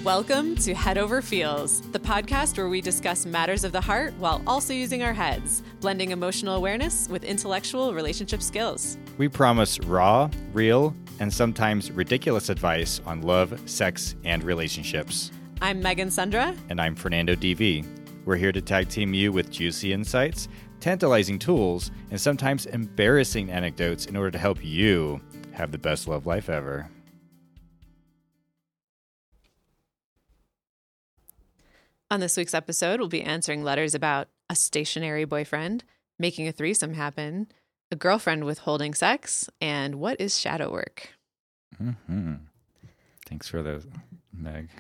Welcome to Head Over Feels, the podcast where we discuss matters of the heart while also using our heads, blending emotional awareness with intellectual relationship skills. We promise raw, real, and sometimes ridiculous advice on love, sex, and relationships. I'm Megan Sundra. And I'm Fernando DV. We're here to tag team you with juicy insights, tantalizing tools, and sometimes embarrassing anecdotes in order to help you have the best love life ever. On this week's episode, we'll be answering letters about a stationary boyfriend, making a threesome happen, a girlfriend withholding sex, and what is shadow work. Mm-hmm. Thanks for those, Meg.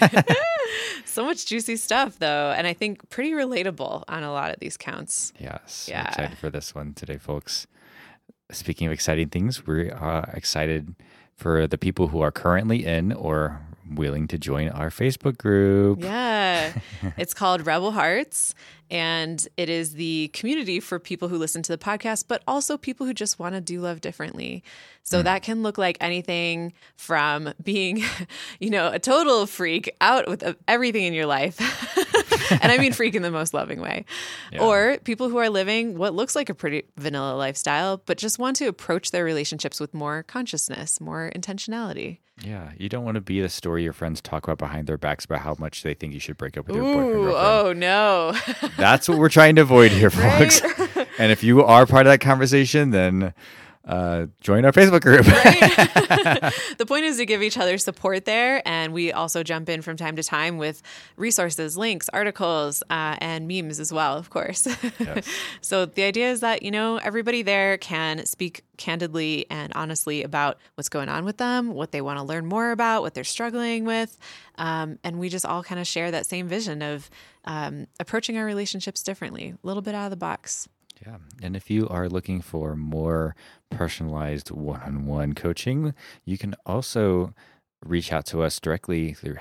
So much juicy stuff, though, and I think pretty relatable on a lot of these counts. Yes, Yeah. I'm excited for this one today, folks. Speaking of exciting things, we're excited for the people who are currently in or willing to join our Facebook group. Yeah, it's called Rebel Hearts, and it is the community for people who listen to the podcast, but also people who just want to do love differently. So that can look like anything from being, a total freak out with everything in your life. And I mean freak in the most loving way. Yeah. Or people who are living what looks like a pretty vanilla lifestyle, but just want to approach their relationships with more consciousness, more intentionality. Yeah, you don't want to be the story your friends talk about behind their backs about how much they think you should break up with your boyfriend or girlfriend. Oh, no. That's what we're trying to avoid here, folks. Right? And if you are part of that conversation, then join our Facebook group. Right? The point is to give each other support there. And we also jump in from time to time with resources, links, articles, and memes as well, of course. Yes. So the idea is that, everybody there can speak candidly and honestly about what's going on with them, what they want to learn more about, what they're struggling with. And we just all kind of share that same vision of approaching our relationships differently, a little bit out of the box. Yeah. And if you are looking for more personalized one-on-one coaching, you can also reach out to us directly through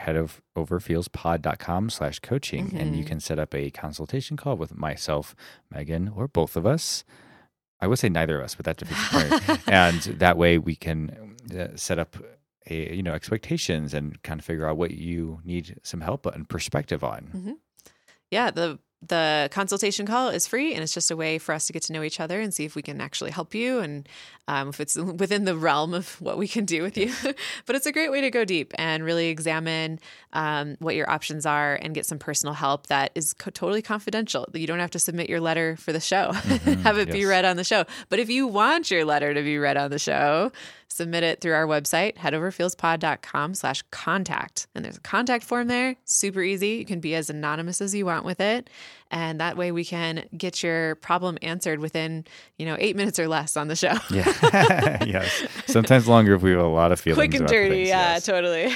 headoverfeelspod.com/coaching. Mm-hmm. And you can set up a consultation call with myself, Megan, or both of us. I would say neither of us, but that's a different point. And that way we can set up expectations and kind of figure out what you need some help and perspective on. Mm-hmm. Yeah. The consultation call is free, and it's just a way for us to get to know each other and see if we can actually help you and if it's within the realm of what we can do with you. But it's a great way to go deep and really examine what your options are and get some personal help that is totally confidential. You don't have to submit your letter for the show, have it be read on the show. But if you want your letter to be read on the show, submit it through our website, headoverfeelspod.com/contact. And there's a contact form there. Super easy. You can be as anonymous as you want with it. And that way we can get your problem answered within, 8 minutes or less on the show. Yeah. Yes. Sometimes longer if we have a lot of feelings. Quick and dirty. Things, yeah, yes. Totally.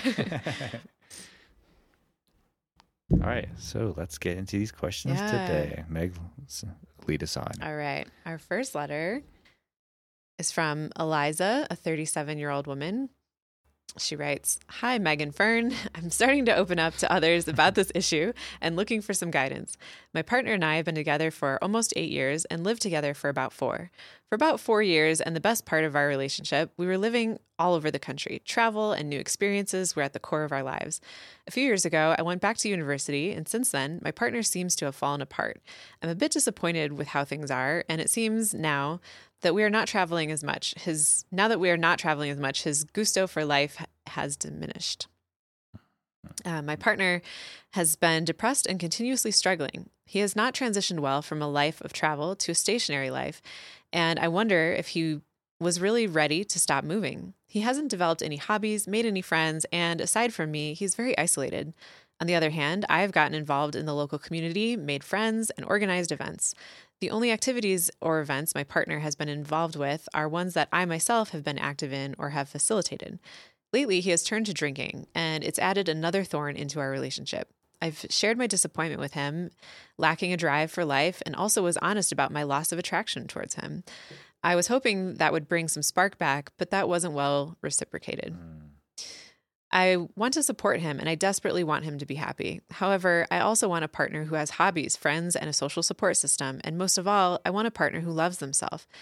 All right. So let's get into these questions today. Meg, lead us on. All right. Our first letter is from Eliza, a 37-year-old woman. She writes, "Hi, Meg and Fern. I'm starting to open up to others about this issue and looking for some guidance. My partner and I have been together for almost 8 years and lived together for about 4. For about 4 years and the best part of our relationship, we were living all over the country. Travel and new experiences were at the core of our lives. A few years ago, I went back to university, and since then, my partner seems to have fallen apart. I'm a bit disappointed with how things are, and it seems now that we are not traveling as much. His gusto for life has diminished. My partner has been depressed and continuously struggling. He has not transitioned well from a life of travel to a stationary life, and I wonder if he was really ready to stop moving. He hasn't developed any hobbies, made any friends, and aside from me, he's very isolated. On the other hand, I have gotten involved in the local community, made friends, and organized events. The only activities or events my partner has been involved with are ones that I myself have been active in or have facilitated. Lately, he has turned to drinking, and it's added another thorn into our relationship. I've shared my disappointment with him, lacking a drive for life, and also was honest about my loss of attraction towards him. I was hoping that would bring some spark back, but that wasn't well reciprocated. I want to support him, and I desperately want him to be happy. However, I also want a partner who has hobbies, friends, and a social support system. And most of all, I want a partner who loves themselves.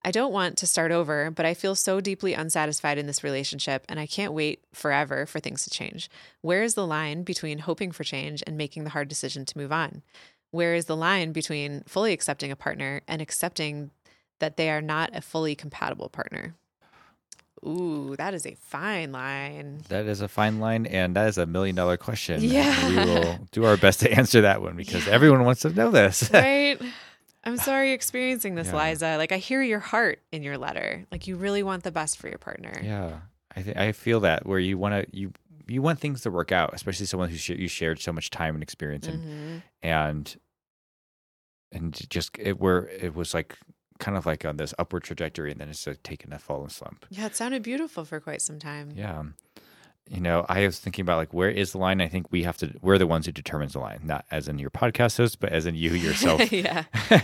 I don't want to start over, but I feel so deeply unsatisfied in this relationship, and I can't wait forever for things to change. Where is the line between hoping for change and making the hard decision to move on? Where is the line between fully accepting a partner and accepting that they are not a fully compatible partner? Ooh, that is a fine line. That is a fine line, and that is $1 million question. Yeah. We will do our best to answer that one because everyone wants to know this. Right? I'm sorry you're experiencing this, Yeah. Liza. Like, I hear your heart in your letter. Like, you really want the best for your partner. Yeah, I feel that where you want to you want things to work out, especially someone who you shared so much time and experience in, and just it was like kind of like on this upward trajectory, and then it's like taking a fallen slump. Yeah, it sounded beautiful for quite some time. Yeah. I was thinking about like, where is the line? I think we're the ones who determines the line, not as in your podcast host, but as in you yourself. Yeah.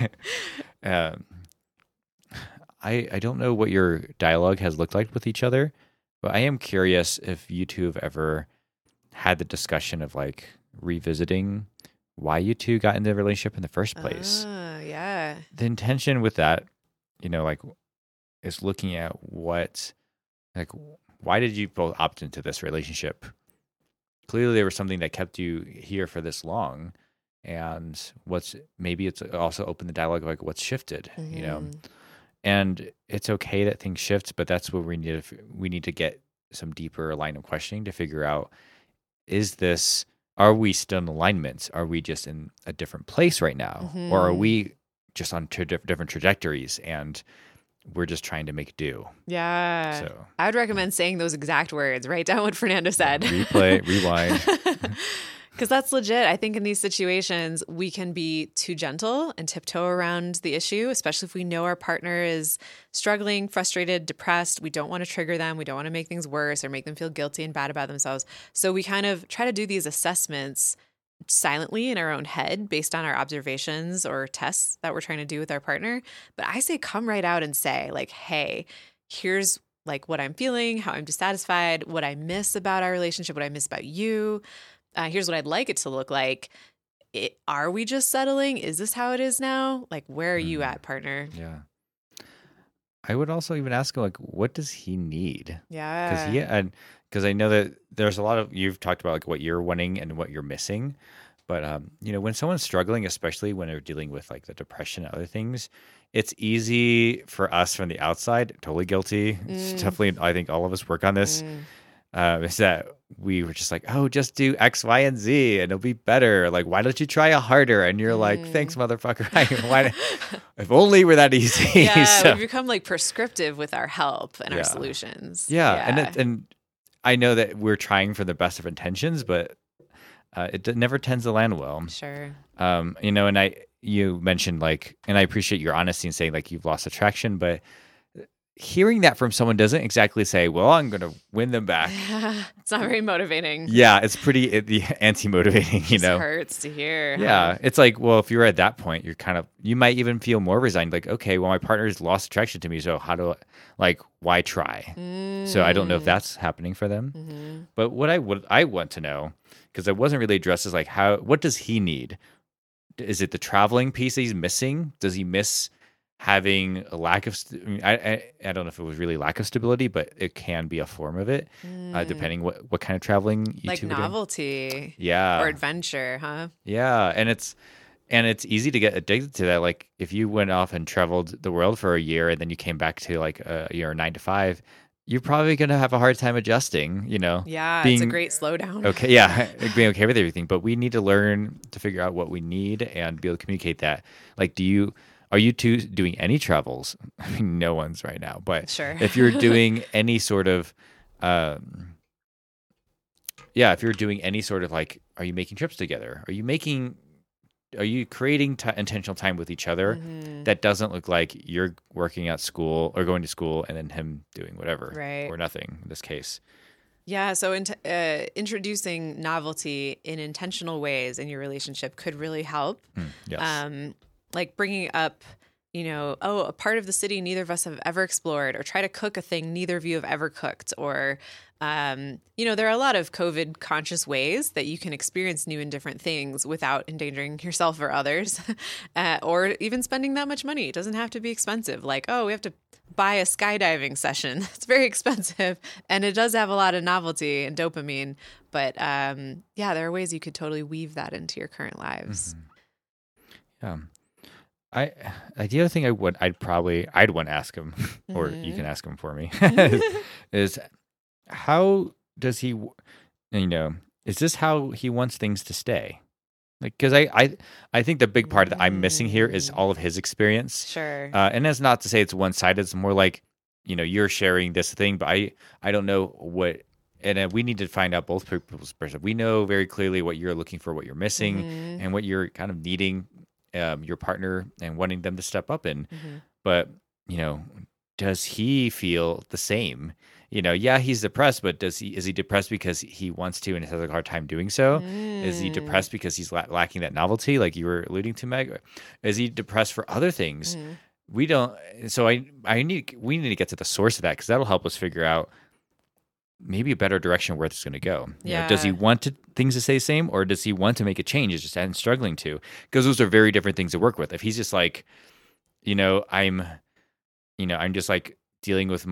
I don't know what your dialogue has looked like with each other, but I am curious if you two have ever had the discussion of like revisiting why you two got into the relationship in the first place. Yeah. The intention with that, like, is looking at why did you both opt into this relationship? Clearly there was something that kept you here for this long, and maybe it's also opened the dialogue of like what's shifted, and it's okay that things shift, but that's where we need to get some deeper line of questioning to figure out, are we still in alignment? Are we just in a different place right now? Or are we just on different trajectories and we're just trying to make do? Yeah. So I would recommend saying those exact words. Write down what Fernando said. Replay, rewind. Because that's legit. I think in these situations, we can be too gentle and tiptoe around the issue, especially if we know our partner is struggling, frustrated, depressed. We don't want to trigger them. We don't want to make things worse or make them feel guilty and bad about themselves. So we kind of try to do these assessments silently in our own head based on our observations or tests that we're trying to do with our partner. But I say come right out and say, like, hey, here's like what I'm feeling, how I'm dissatisfied, what I miss about our relationship, what I miss about you. Here's what I'd like it to look like. Are we just settling? Is this how it is now? Like, where are you at, partner? Yeah. I would also even ask him, like, what does he need? Yeah. Because I know that there's a lot of, you've talked about like what you're wanting and what you're missing. But, when someone's struggling, especially when they're dealing with like the depression and other things, it's easy for us from the outside, totally guilty. It's definitely, I think all of us work on this. Is that we were just like, oh, just do X, Y, and Z and it'll be better. Like, why don't you try it harder? And you're like, thanks, motherfucker. If only we're that easy. Yeah, So, we become like prescriptive with our help and our solutions. Yeah. And I know that we're trying for the best of intentions, but it never tends to land well. Sure. And you mentioned like, and I appreciate your honesty in saying like you've lost attraction, but hearing that from someone doesn't exactly say, well, I'm going to win them back. It's not very motivating. Yeah, it's pretty anti-motivating, It hurts to hear. Yeah, it's like, well, if you're at that point, you might even feel more resigned. Like, okay, well, my partner's lost attraction to me, so why try? So I don't know if that's happening for them. But what I want to know, because it wasn't really addressed, is like, what does he need? Is it the traveling piece that he's missing? Does he miss having a lack of, I don't know if it was really lack of stability, but it can be a form of it, depending what kind of traveling you like two are doing. novelty, Yeah, or adventure, huh? Yeah, and it's easy to get addicted to that. Like if you went off and traveled the world for a year and then you came back to like a 9 to 5, you're probably gonna have a hard time adjusting. Yeah, it's a great slowdown. Okay, yeah, being okay with everything, but we need to learn to figure out what we need and be able to communicate that. Like, are you two doing any travels? I mean, no one's right now, but sure. If you're doing any sort of, if you're doing any sort of like, are you making trips together? Are you creating intentional time with each other that doesn't look like you're working at school or going to school and then him doing whatever, right, or nothing in this case? Yeah, so introducing novelty in intentional ways in your relationship could really help. Yes. Like bringing up a part of the city neither of us have ever explored, or try to cook a thing neither of you have ever cooked, or, there are a lot of COVID conscious ways that you can experience new and different things without endangering yourself or others, or even spending that much money. It doesn't have to be expensive. Like, oh, we have to buy a skydiving session. It's very expensive, and it does have a lot of novelty and dopamine. But there are ways you could totally weave that into your current lives. Yeah. The other thing I'd want to ask him, or you can ask him for me, is how does he, is this how he wants things to stay? Like, because I think the big part that I'm missing here is all of his experience. Sure. And that's not to say it's one-sided. It's more like, you're sharing this thing, but I don't know what, and we need to find out both people's perspective. We know very clearly what you're looking for, what you're missing, and what you're kind of needing your partner and wanting them to step up in. But, does he feel the same? Yeah, he's depressed, but is he depressed because he wants to and has a hard time doing so? Is he depressed because he's lacking that novelty, like you were alluding to, Meg? Is he depressed for other things? We don't. So we need to get to the source of that, because that'll help us figure out maybe a better direction where it's going to go. Yeah. Does he want things to stay the same, or does he want to make a change? It's just I'm struggling to, because those are very different things to work with. If he's just like, I'm just like dealing with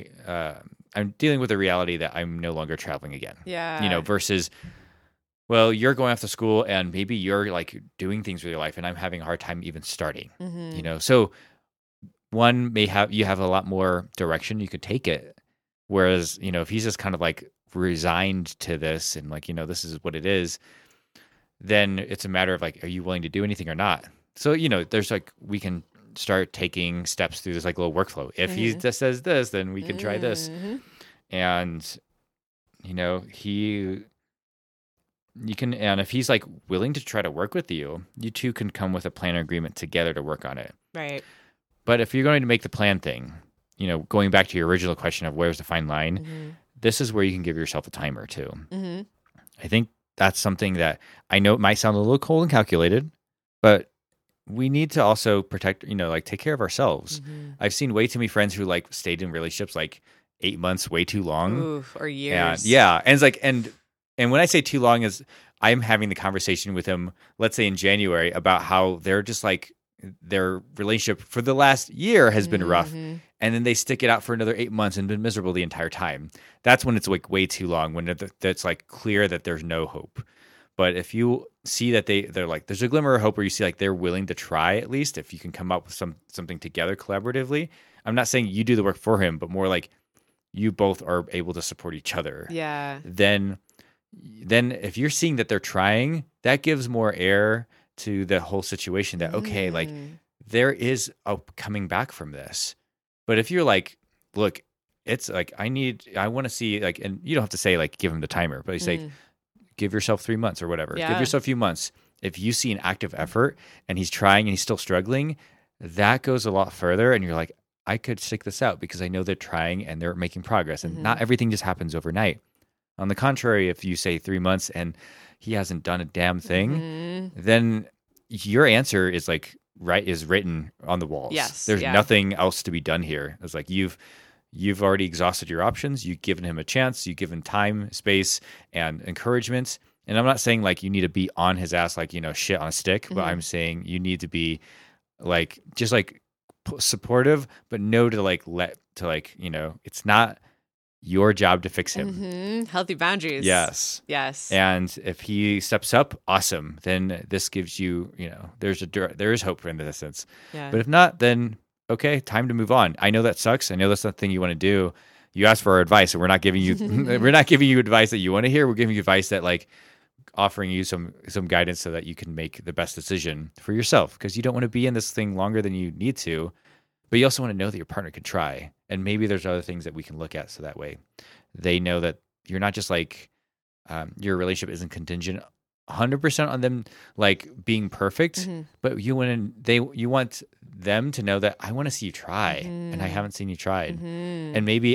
I'm dealing with the reality that I'm no longer traveling again. Yeah. Versus, well, you're going off to school and maybe you're like doing things with your life and I'm having a hard time even starting. So one you have a lot more direction you could take it. Whereas, if he's just kind of like resigned to this and like, this is what it is, then it's a matter of like, are you willing to do anything or not? So, there's like, we can start taking steps through this like little workflow. If he just says this, then we can try this. And, you can, and if he's like willing to try to work with you, you two can come with a plan or agreement together to work on it. Right. But if you're going to make the plan thing, going back to your original question of where's the fine line, this is where you can give yourself a timer too. I think that's something that I know it might sound a little cold and calculated, but we need to also protect, like take care of ourselves. I've seen way too many friends who like stayed in relationships like 8 months, way too long. Oof, or years. And it's like, and when I say too long is I'm having the conversation with him, let's say in January, about how they're just like, their relationship for the last year has been rough, and then they stick it out for another 8 months and been miserable the entire time. That's when it's like way too long, when it's like clear that there's no hope. But if you see that they're like, there's a glimmer of hope where you see like they're willing to try, at least if you can come up with something together collaboratively. I'm not saying you do the work for him, but more like you both are able to support each other. Yeah. Then if you're seeing that they're trying, that gives more air to the whole situation, that okay, like there is a coming back from this. But if you're like, look, it's like I want to see, like, and you don't have to say like give him the timer, but you say give yourself 3 months or whatever. Yeah. Give yourself a few months. If you see an active effort and he's trying and he's still struggling, that goes a lot further. And you're like, I could stick this out because I know they're trying and they're making progress, and not everything just happens overnight. On the contrary, if you say 3 months and he hasn't done a damn thing, then your answer is like is written on the walls. Yes. There's nothing else to be done here. It's like you've already exhausted your options. You've given him a chance. You've given time, space, and encouragement. And I'm not saying like you need to be on his ass like, shit on a stick, but I'm saying you need to be like just like supportive, but no to like it's not your job to fix him. Healthy boundaries. Yes. And if he steps up, awesome. Then this gives you, there is hope in this sense. Yeah. But if not, then okay, time to move on. I know that sucks. I know that's not the thing you want to do. You asked for our advice, and we're not giving you advice that you want to hear. We're giving you advice that like offering you some guidance so that you can make the best decision for yourself, because you don't want to be in this thing longer than you need to. But you also want to know that your partner can try. And maybe there's other things that we can look at so that way they know that you're not just like, your relationship isn't contingent 100% on them like being perfect, but you want them to know that I want to see you try, and I haven't seen you tried. And maybe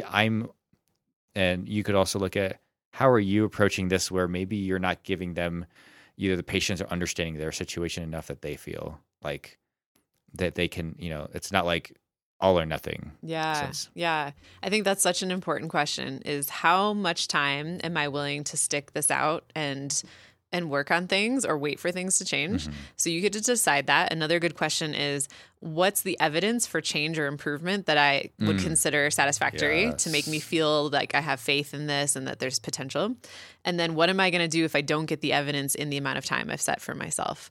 and you could also look at how are you approaching this, where maybe you're not giving them either the patience or understanding their situation enough that they feel like that they can, it's not like all or nothing. Yeah. Yeah. I think that's such an important question, is how much time am I willing to stick this out and work on things or wait for things to change? Mm-hmm. So you get to decide that. Another good question is, what's the evidence for change or improvement that I would consider satisfactory to make me feel like I have faith in this and that there's potential? And then what am I going to do if I don't get the evidence in the amount of time I've set for myself?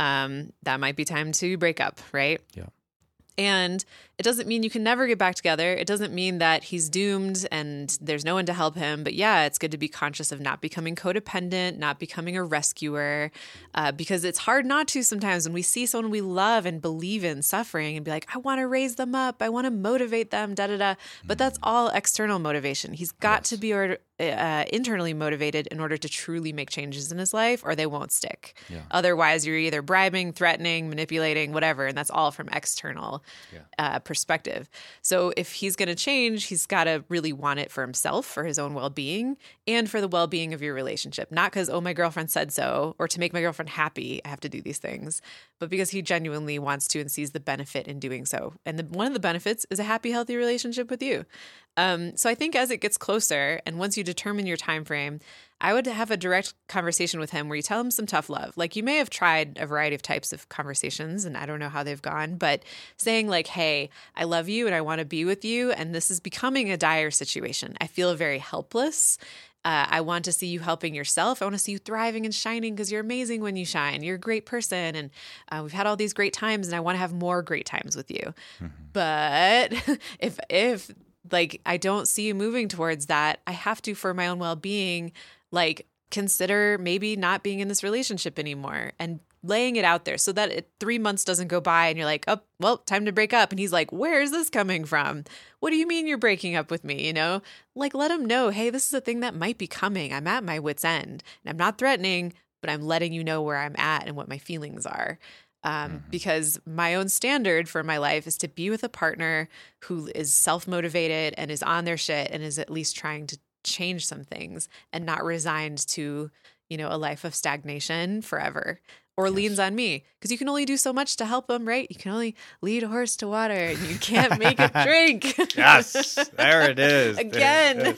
That might be time to break up, right? Yeah. And it doesn't mean you can never get back together. It doesn't mean that he's doomed and there's no one to help him. But yeah, it's good to be conscious of not becoming codependent, not becoming a rescuer, because it's hard not to sometimes when we see someone we love and believe in suffering and be like, I want to raise them up. I want to motivate them, da-da-da. But that's all external motivation. He's got to be internally motivated in order to truly make changes in his life, or they won't stick. Yeah. Otherwise, you're either bribing, threatening, manipulating, whatever. And that's all from external perspective. So if he's going to change, he's got to really want it for himself, for his own well-being, and for the well-being of your relationship. Not because, oh, my girlfriend said so, or to make my girlfriend happy, I have to do these things, but because he genuinely wants to and sees the benefit in doing so. And one of the benefits is a happy, healthy relationship with you. So I think as it gets closer, and once you determine your time frame, I would have a direct conversation with him where you tell him some tough love. Like, you may have tried a variety of types of conversations, and I don't know how they've gone, but saying like, hey, I love you and I want to be with you, and this is becoming a dire situation. I feel very helpless. I want to see you helping yourself. I want to see you thriving and shining because you're amazing when you shine. You're a great person. And we've had all these great times, and I want to have more great times with you. Mm-hmm. But if like, I don't see you moving towards that, I have to, for my own well-being, like, consider maybe not being in this relationship anymore, and laying it out there so that 3 months doesn't go by and you're like, oh, well, time to break up. And he's like, where is this coming from? What do you mean you're breaking up with me? Like, let him know, hey, this is a thing that might be coming. I'm at my wit's end, and I'm not threatening, but I'm letting you know where I'm at and what my feelings are. Because my own standard for my life is to be with a partner who is self-motivated and is on their shit and is at least trying to change some things, and not resigned to, a life of stagnation forever, or leans on me, because you can only do so much to help them, right? You can only lead a horse to water, and you can't make it drink. Yes, there it is. Again.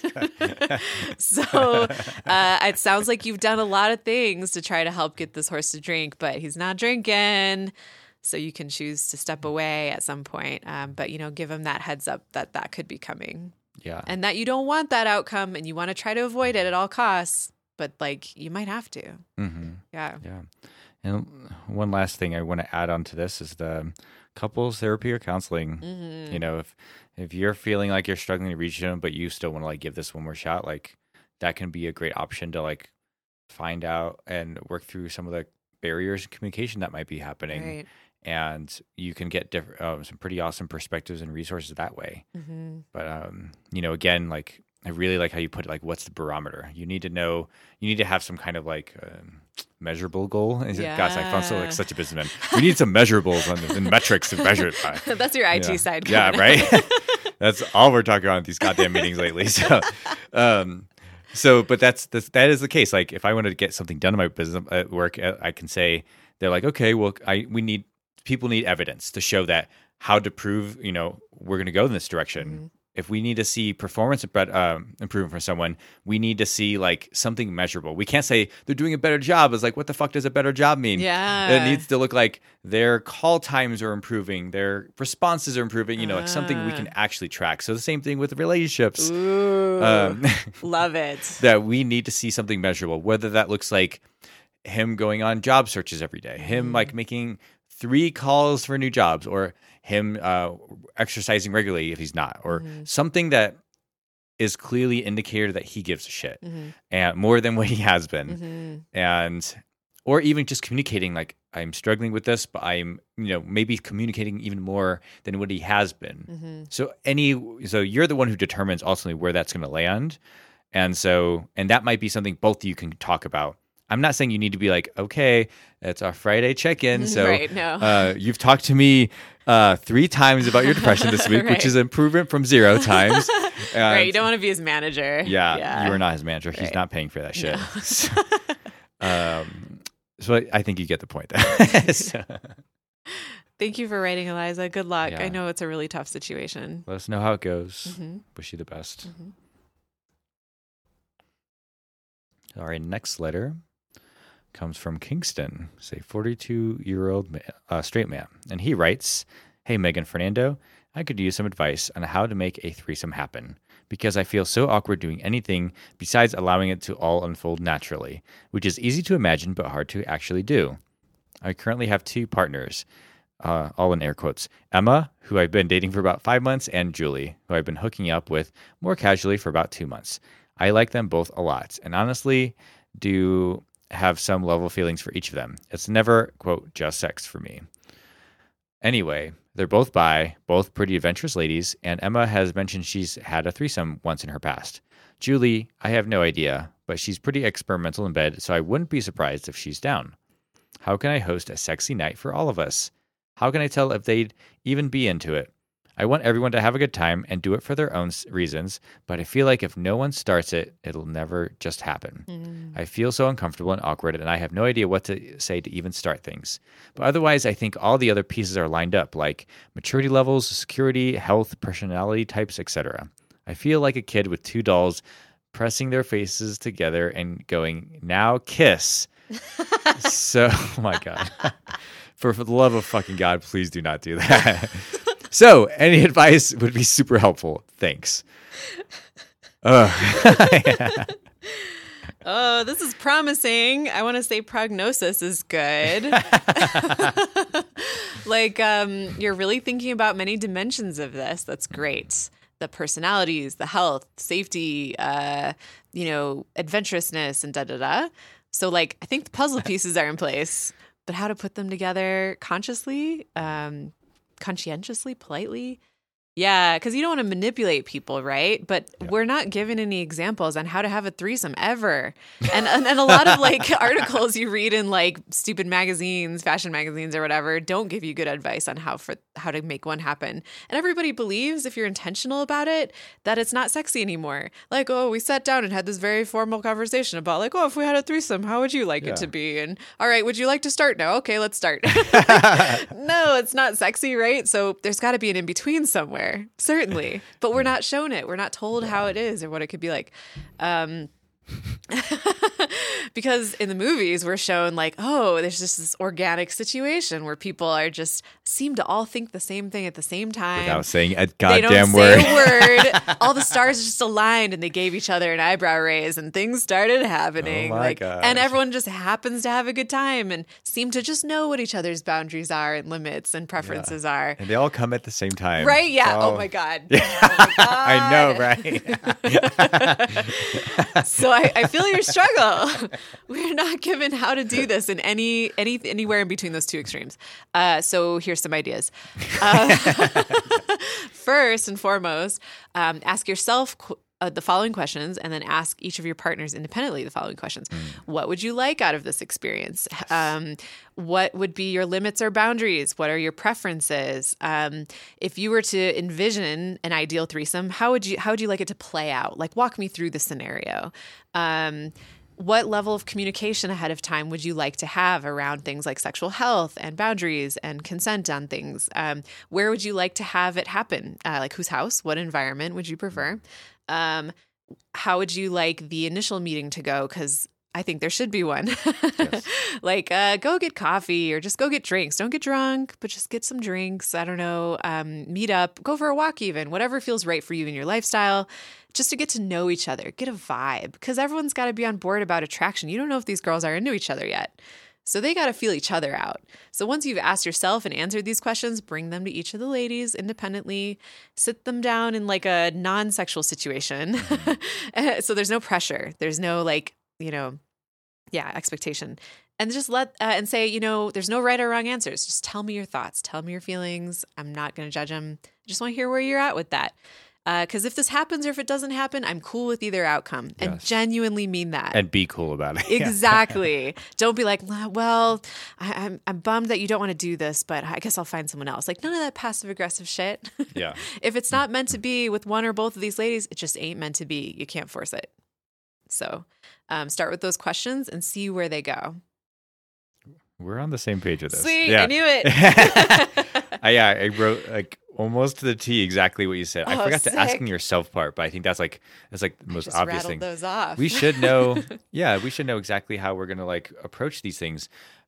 So it sounds like you've done a lot of things to try to help get this horse to drink, but he's not drinking. So you can choose to step away at some point. But, give him that heads up that could be coming. Yeah. And that you don't want that outcome, and you want to try to avoid it at all costs, but like, you might have to. Mm-hmm. Yeah. Yeah. And one last thing I want to add on to this is the couples therapy or counseling. Mm-hmm. If you're feeling like you're struggling to reach them, but you still want to like give this one more shot, like, that can be a great option to like find out and work through some of the barriers in communication that might be happening. Right. And you can get different, some pretty awesome perspectives and resources that way. Mm-hmm. But, again, like, I really like how you put it, like, what's the barometer? You need to know, you need to have some kind of like measurable goal. Gosh, I sound like such a businessman. We need some measurables and metrics to measure it by. That's your IT side. Yeah, right? That's all we're talking about at these goddamn meetings lately. So, but that is the case. Like, if I wanted to get something done in my business at work, I can say, they're like, okay, well, people need evidence to show that how to prove, we're going to go in this direction. Mm-hmm. If we need to see performance improvement from someone, we need to see like something measurable. We can't say they're doing a better job. It's like, what the fuck does a better job mean? Yeah. It needs to look like their call times are improving, their responses are improving, like something we can actually track. So the same thing with relationships. Ooh, love it. That we need to see something measurable, whether that looks like him going on job searches every day, him like making 3 calls for new jobs, or him exercising regularly if he's not, or something that is clearly indicator that he gives a shit, and more than what he has been. And or even just communicating like, I'm struggling with this, but I'm maybe communicating even more than what he has been. So you're the one who determines ultimately where that's going to land, and that might be something both of you can talk about. I'm not saying you need to be like, okay, it's our Friday check-in. So right, no. You've talked to me 3 times about your depression this week, right. Which is improvement from 0 times. Right, you don't want to be his manager. Yeah, you are not his manager. Right. He's not paying for that shit. No. So I think you get the point there. Thank Thank you for writing, Eliza. Good luck. Yeah. I know it's a really tough situation. Let us know how it goes. Wish you the best. All right, next letter comes from Kingston, say 42-year-old straight man. And he writes, "Hey, Megan Fernando, I could use some advice on how to make a threesome happen because I feel so awkward doing anything besides allowing it to all unfold naturally, which is easy to imagine but hard to actually do. I currently have 2 partners, all in air quotes, Emma, who I've been dating for about 5 months, and Julie, who I've been hooking up with more casually for about 2 months. I like them both a lot, and honestly do have some level feelings for each of them. It's never, quote, just sex for me. Anyway, they're both bi, both pretty adventurous ladies, and Emma has mentioned she's had a threesome once in her past. Julie, I have no idea, but she's pretty experimental in bed, so I wouldn't be surprised if she's down. How can I host a sexy night for all of us? How can I tell if they'd even be into it? I want everyone to have a good time and do it for their own reasons, but I feel like if no one starts it, it'll never just happen. I feel so uncomfortable and awkward, and I have no idea what to say to even start things. But otherwise, I think all the other pieces are lined up, like maturity levels, security, health, personality types, etc. I feel like a kid with 2 dolls pressing their faces together and going, now kiss. So, oh my God. For the love of fucking God, please do not do that. So, any advice would be super helpful. Thanks. Oh, this is promising. I want to say prognosis is good. Like, you're really thinking about many dimensions of this. That's great. The personalities, the health, safety, adventurousness, and da-da-da. So, like, I think the puzzle pieces are in place, but how to put them together consciously, conscientiously, politely. Yeah, because you don't want to manipulate people, right? But we're not given any examples on how to have a threesome ever. And a lot of like articles you read in like stupid magazines, fashion magazines or whatever, don't give you good advice on how to make one happen. And everybody believes, if you're intentional about it, that it's not sexy anymore. Like, oh, we sat down and had this very formal conversation about like, oh, if we had a threesome, how would you like it to be? And all right, would you like to start now? Okay, let's start. No, it's not sexy, right? So there's got to be an in-between somewhere. Certainly. But we're not shown it. We're not told how it is or what it could be like. Because in the movies we're shown like, oh, there's just this organic situation where people are just seem to all think the same thing at the same time without saying a goddamn word. They don't say a word. All the stars just aligned and they gave each other an eyebrow raise and things started happening. Oh my gosh. And everyone just happens to have a good time and seem to just know what each other's boundaries are and limits and preferences are. And they all come at the same time. Right? Yeah. Oh, Oh my God. I know, right? So I feel your struggle. We're not given how to do this in anywhere in between those two extremes. So here's some ideas. First and foremost, ask yourself the following questions, and then ask each of your partners independently the following questions. What would you like out of this experience? What would be your limits or boundaries? What are your preferences? If you were to envision an ideal threesome, how would you like it to play out? Like, walk me through the scenario. What level of communication ahead of time would you like to have around things like sexual health and boundaries and consent on things? Where would you like to have it happen? Like, whose house? What environment would you prefer? How would you like the initial meeting to go? Because I think there should be one. Yes. Like, go get coffee or just go get drinks. Don't get drunk, but just get some drinks. I don't know. Meet up, go for a walk even, whatever feels right for you in your lifestyle, just to get to know each other, get a vibe, because everyone's got to be on board about attraction. You don't know if these girls are into each other yet. So they got to feel each other out. So once you've asked yourself and answered these questions, bring them to each of the ladies independently, sit them down in like a non-sexual situation. So there's no pressure. There's no expectation. And just and say, there's no right or wrong answers. Just tell me your thoughts. Tell me your feelings. I'm not going to judge them. I just want to hear where you're at with that. Because if this happens or if it doesn't happen, I'm cool with either outcome, and genuinely mean that. And be cool about it. Exactly. Don't be like, well, I'm bummed that you don't want to do this, but I guess I'll find someone else. Like, none of that passive aggressive shit. Yeah. If it's not meant to be with one or both of these ladies, it just ain't meant to be. You can't force it. So start with those questions and see where they go. We're on the same page with this. Sweet. Yeah. I knew it. I wrote like almost to the T exactly what you said. I forgot to ask in your self part, but I think that's like the most just obvious rattled thing. those off. We should know. Yeah, we should know exactly how we're gonna like approach these things.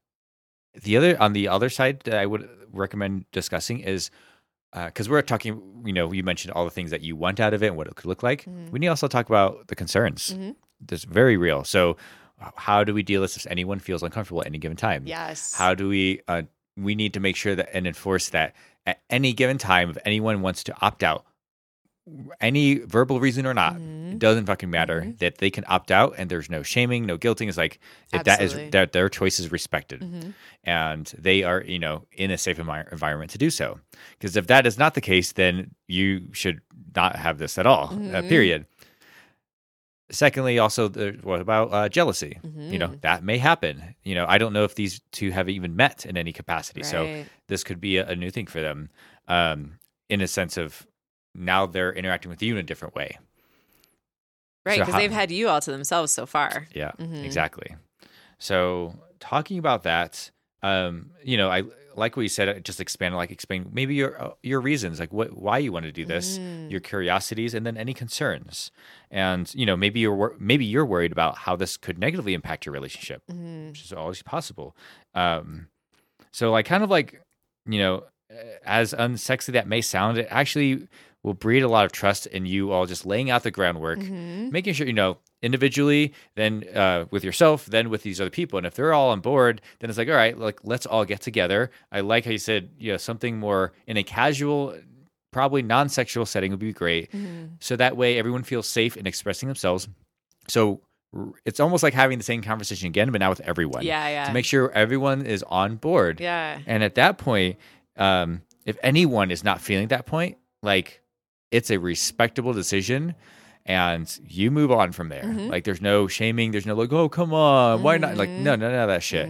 On the other side that I would recommend discussing is because we're talking, you mentioned all the things that you want out of it and what it could look like. We need to also talk about the concerns. That's very real. So how do we deal with this if anyone feels uncomfortable at any given time? Yes. How do we need to make sure that and enforce that at any given time, if anyone wants to opt out, any verbal reason or not, it doesn't fucking matter, that they can opt out and there's no shaming, no guilting. It's like that their choice is respected and they are, in a safe environment to do so. Because if that is not the case, then you should not have this at all, period. Secondly, also, what about jealousy? That may happen. I don't know if these two have even met in any capacity. Right. So this could be a new thing for them in a sense of now they're interacting with you in a different way. Right, because they've had you all to themselves so far. Yeah, exactly. So talking about that, I like what you said, just explain maybe your reasons, like why you want to do this, your curiosities, and then any concerns. And, maybe you're worried about how this could negatively impact your relationship, which is always possible. So like, kind of like, as unsexy that may sound, it actually will breed a lot of trust in you all just laying out the groundwork, making sure, individually, then with yourself, then with these other people. And if they're all on board, then it's like, all right, like, let's all get together. I like how you said, something more in a casual, probably non-sexual setting would be great. So that way everyone feels safe in expressing themselves. So it's almost like having the same conversation again, but now with everyone. Yeah. To make sure everyone is on board. Yeah. And at that point, if anyone is not feeling that point, like, it's a respectable decision and you move on from there. Like, there's no shaming. There's no like, oh, come on, why not? Like, none of that shit.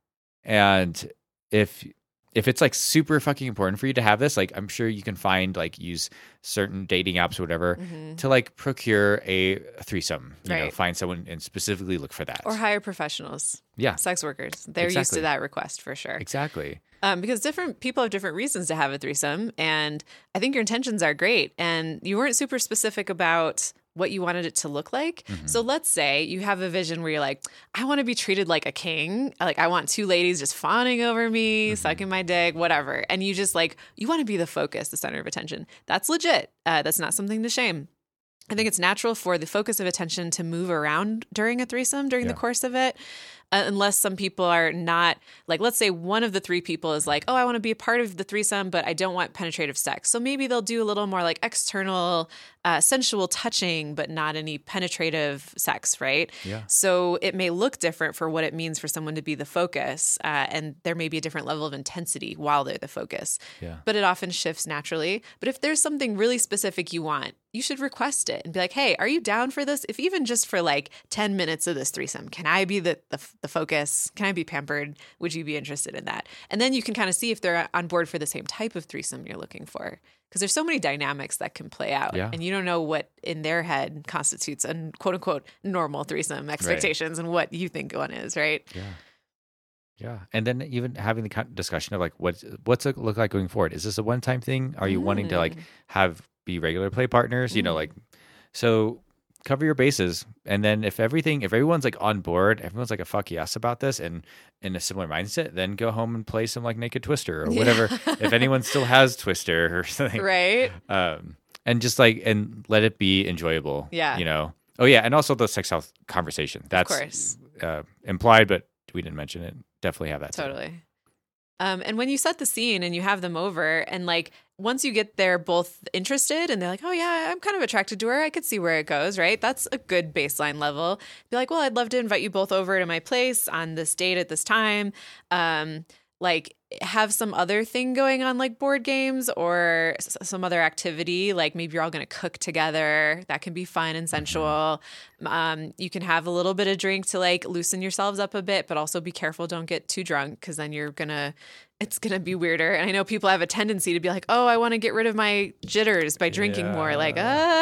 And if it's like super fucking important for you to have this, like, I'm sure you can use certain dating apps or whatever to like procure a threesome, find someone and specifically look for that. Or hire professionals. Yeah. Sex workers. They're used to that request for sure. Exactly. Because different people have different reasons to have a threesome. And I think your intentions are great. And you weren't super specific about what you wanted it to look like. So let's say you have a vision where you're like, I want to be treated like a king. Like, I want two ladies just fawning over me, sucking my dick, whatever. And you just you want to be the focus, the center of attention. That's legit. That's not something to shame. I think it's natural for the focus of attention to move around during a threesome, during the course of it. Unless some people are not, like, let's say one of the three people is like, oh, I want to be a part of the threesome, but I don't want penetrative sex. So maybe they'll do a little more like external, sensual touching, but not any penetrative sex, right? Yeah. So it may look different for what it means for someone to be the focus. And there may be a different level of intensity while they're the focus. Yeah. But it often shifts naturally. But if there's something really specific you want, you should request it and be like, hey, are you down for this? If even just for like 10 minutes of this threesome, can I be the focus? Can I be pampered? Would you be interested in that? And then you can kind of see if they're on board for the same type of threesome you're looking for. Because there's so many dynamics that can play out. Yeah. And you don't know what in their head constitutes a quote unquote normal threesome expectations and what you think one is, right? Yeah. Yeah. And then even having the discussion of like, what's it look like going forward? Is this a one-time thing? Are you wanting to like be regular play partners? So cover your bases. And then if everyone's like on board, everyone's like a fuck yes about this and in a similar mindset, then go home and play some like Naked Twister or whatever. If anyone still has Twister or something. Right. And just and let it be enjoyable. Yeah. Oh yeah. And also the sex health conversation. That's of course. Implied, but we didn't mention it. Definitely have that. Totally. And when you set the scene and you have them over and like, once you get there both interested and they're like, oh yeah, I'm kind of attracted to her. I could see where it goes, right? That's a good baseline level. Be like, well, I'd love to invite you both over to my place on this date at this time. Like have some other thing going on like board games or some other activity. Like maybe you're all going to cook together. That can be fun and sensual. You can have a little bit of drink to like loosen yourselves up a bit, but also be careful. Don't get too drunk because then it's going to be weirder. And I know people have a tendency to be like, oh, I want to get rid of my jitters by drinking more. Like,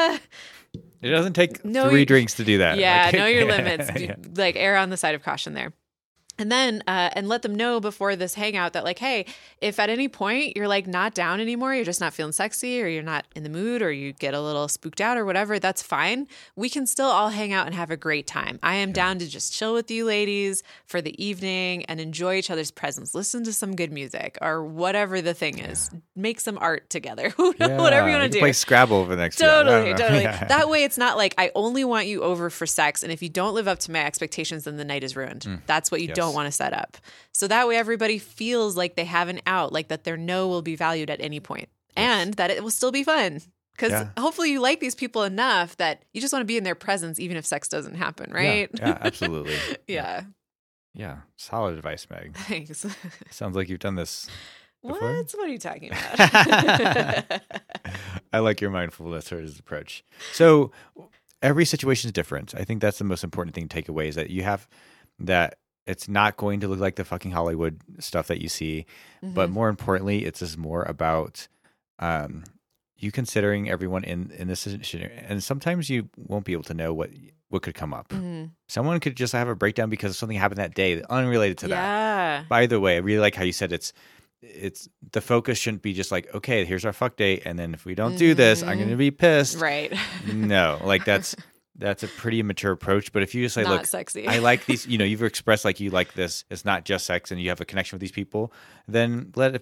It doesn't take 3 drinks to do that. Yeah, know your limits. Like err on the side of caution there. And then, and let them know before this hangout that, like, hey, if at any point you're like not down anymore, you're just not feeling sexy, or you're not in the mood, or you get a little spooked out or whatever, that's fine. We can still all hang out and have a great time. I am down to just chill with you ladies for the evening and enjoy each other's presence. Listen to some good music or whatever the thing is. Make some art together. Whatever you want to do. Play Scrabble over the next Totally. Yeah. That way it's not like I only want you over for sex, and if you don't live up to my expectations, then the night is ruined. That's what you don't want to set up. So that way everybody feels like they have an out, like that their no will be valued at any point, and that it will still be fun. Because hopefully you like these people enough that you just want to be in their presence even if sex doesn't happen, right? Yeah, absolutely. Yeah. Solid advice, Meg. Thanks. Sounds like you've done this before. What are you talking about? I like your mindfulness towards approach. So every situation is different. I think that's the most important thing to take away, is that you have that it's not going to look like the fucking Hollywood stuff that you see. But more importantly, it's just more about you considering everyone in this situation. And sometimes you won't be able to know what could come up. Someone could just have a breakdown because something happened that day unrelated to that. By the way, I really like how you said it's the focus shouldn't be just like, okay, here's our fuck date, and then if we don't do this, I'm going to be pissed. Right. No, like that's a pretty immature approach. But if you just say, not look, sexy. I like these, you've expressed like you like this, it's not just sex, and you have a connection with these people, then let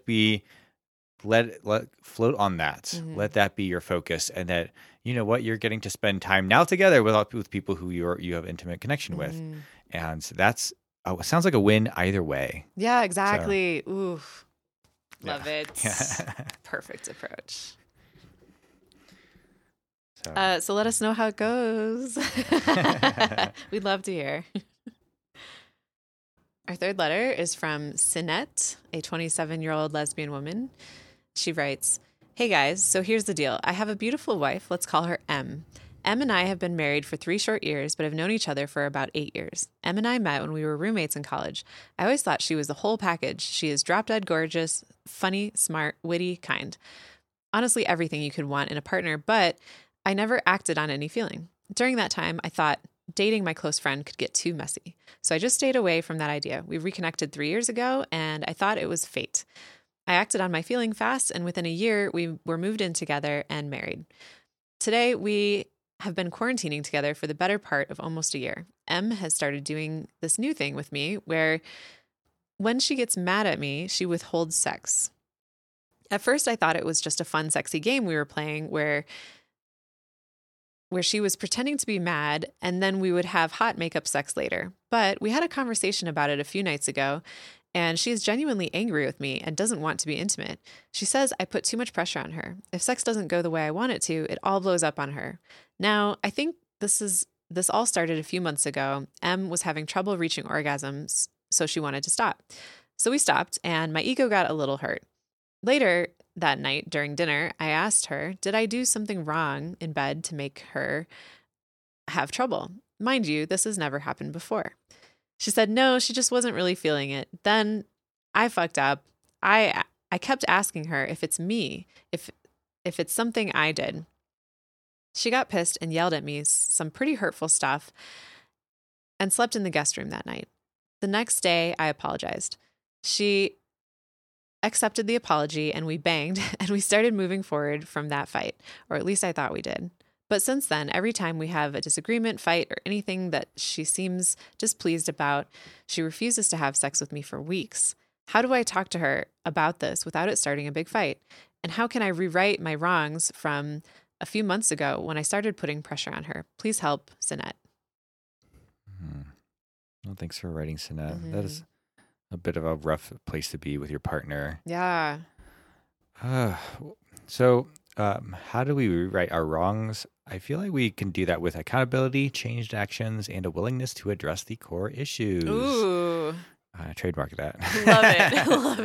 float on that. Let that be your focus, and that, you know what, you're getting to spend time now together with people who you have intimate connection with. And that's it sounds like a win either way. Yeah, exactly. So, ooh. Love it. Yeah. Perfect approach. So. So let us know how it goes. We'd love to hear. Our third letter is from Sinette, a 27-year-old lesbian woman. She writes, "Hey guys, so here's the deal. I have a beautiful wife. Let's call her M. M and I have been married for 3 short years, but have known each other for about 8 years. M and I met when we were roommates in college. I always thought she was the whole package. She is drop-dead gorgeous, funny, smart, witty, kind. Honestly, everything you could want in a partner, but I never acted on any feeling. During that time, I thought dating my close friend could get too messy. So I just stayed away from that idea. We reconnected 3 years ago, and I thought it was fate. I acted on my feeling fast, and within a year, we were moved in together and married. Today, we have been quarantining together for the better part of almost a year. M has started doing this new thing with me where when she gets mad at me, she withholds sex. At first, I thought it was just a fun, sexy game we were playing where she was pretending to be mad, and then we would have hot makeup sex later. But we had a conversation about it a few nights ago, and she is genuinely angry with me and doesn't want to be intimate. She says I put too much pressure on her. If sex doesn't go the way I want it to, it all blows up on her. Now, I think this all started a few months ago. M was having trouble reaching orgasms, so she wanted to stop. So we stopped, and my ego got a little hurt. Later that night during dinner, I asked her, did I do something wrong in bed to make her have trouble? Mind you, this has never happened before. She said no, she just wasn't really feeling it. Then I fucked up. I kept asking her if it's me, if it's something I did. She got pissed and yelled at me some pretty hurtful stuff and slept in the guest room that night. The next day, I apologized. She accepted the apology and we banged and we started moving forward from that fight, or at least I thought we did. But since then, every time we have a disagreement, fight, or anything that she seems displeased about, she refuses to have sex with me for weeks. How do I talk to her about this without it starting a big fight? And how can I rewrite my wrongs from a few months ago when I started putting pressure on her? Please help, Sinette. Well, thanks for writing, Sinette. That is a bit of a rough place to be with your partner. Yeah. So how do we rewrite our wrongs? I feel like we can do that with accountability, changed actions, and a willingness to address the core issues. Ooh. Trademark that. Love it. Love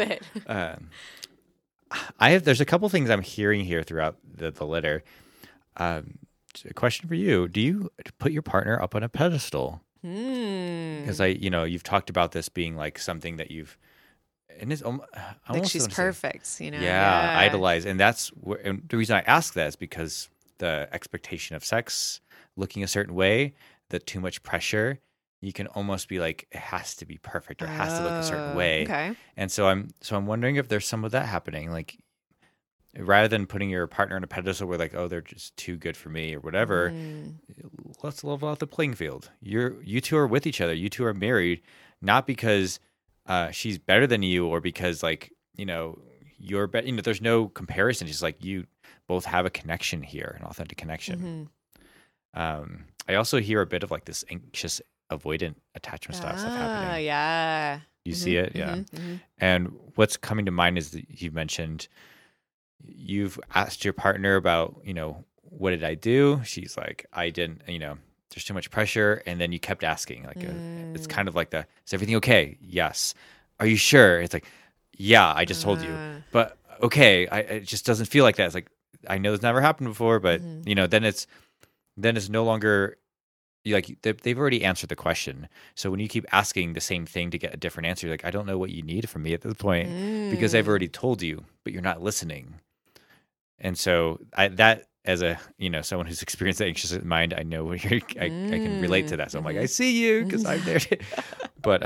it. There's a couple things I'm hearing here throughout the letter. A question for you. Do you put your partner up on a pedestal? Because you've talked about this being like something that you've, and it's like she's perfect, Yeah, idolize. And and the reason I ask that is because the expectation of sex looking a certain way, the too much pressure you can almost be like, it has to be perfect or it has to look a certain way. Okay. And so I'm wondering if there's some of that happening. Like, rather than putting your partner on a pedestal where like, oh, they're just too good for me or whatever, let's level out the playing field. You two are with each other. You two are married, not because she's better than you or because like, you're better. There's no comparison. It's just like you both have a connection here, an authentic connection. I also hear a bit of like this anxious, avoidant attachment style stuff happening. Yeah. You see it? Yeah. And what's coming to mind is that you mentioned you've asked your partner about, what did I do? She's like, I didn't, there's too much pressure. And then you kept asking, like, it's kind of like is everything okay? Yes. Are you sure? It's like, yeah, I just told you, but okay. It just doesn't feel like that. It's like, I know this never happened before, but then it's no longer like they've already answered the question. So when you keep asking the same thing to get a different answer, you're like, I don't know what you need from me at this point because I've already told you, but you're not listening. And so that as a, someone who's experienced the anxious mind, I know I can relate to that. So I'm like, I see you because I'm there. But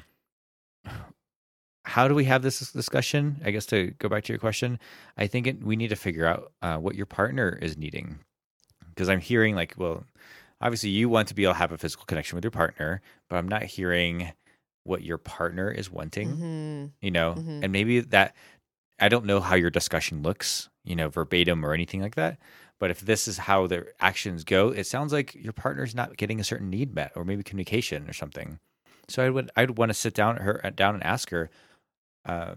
how do we have this discussion? I guess to go back to your question, I think we need to figure out what your partner is needing. Because I'm hearing like, well, obviously you want to be able to have a physical connection with your partner, but I'm not hearing what your partner is wanting, and maybe that, I don't know how your discussion looks, verbatim or anything like that. But if this is how their actions go, it sounds like your partner's not getting a certain need met, or maybe communication or something. So I'd want to sit down and ask her, I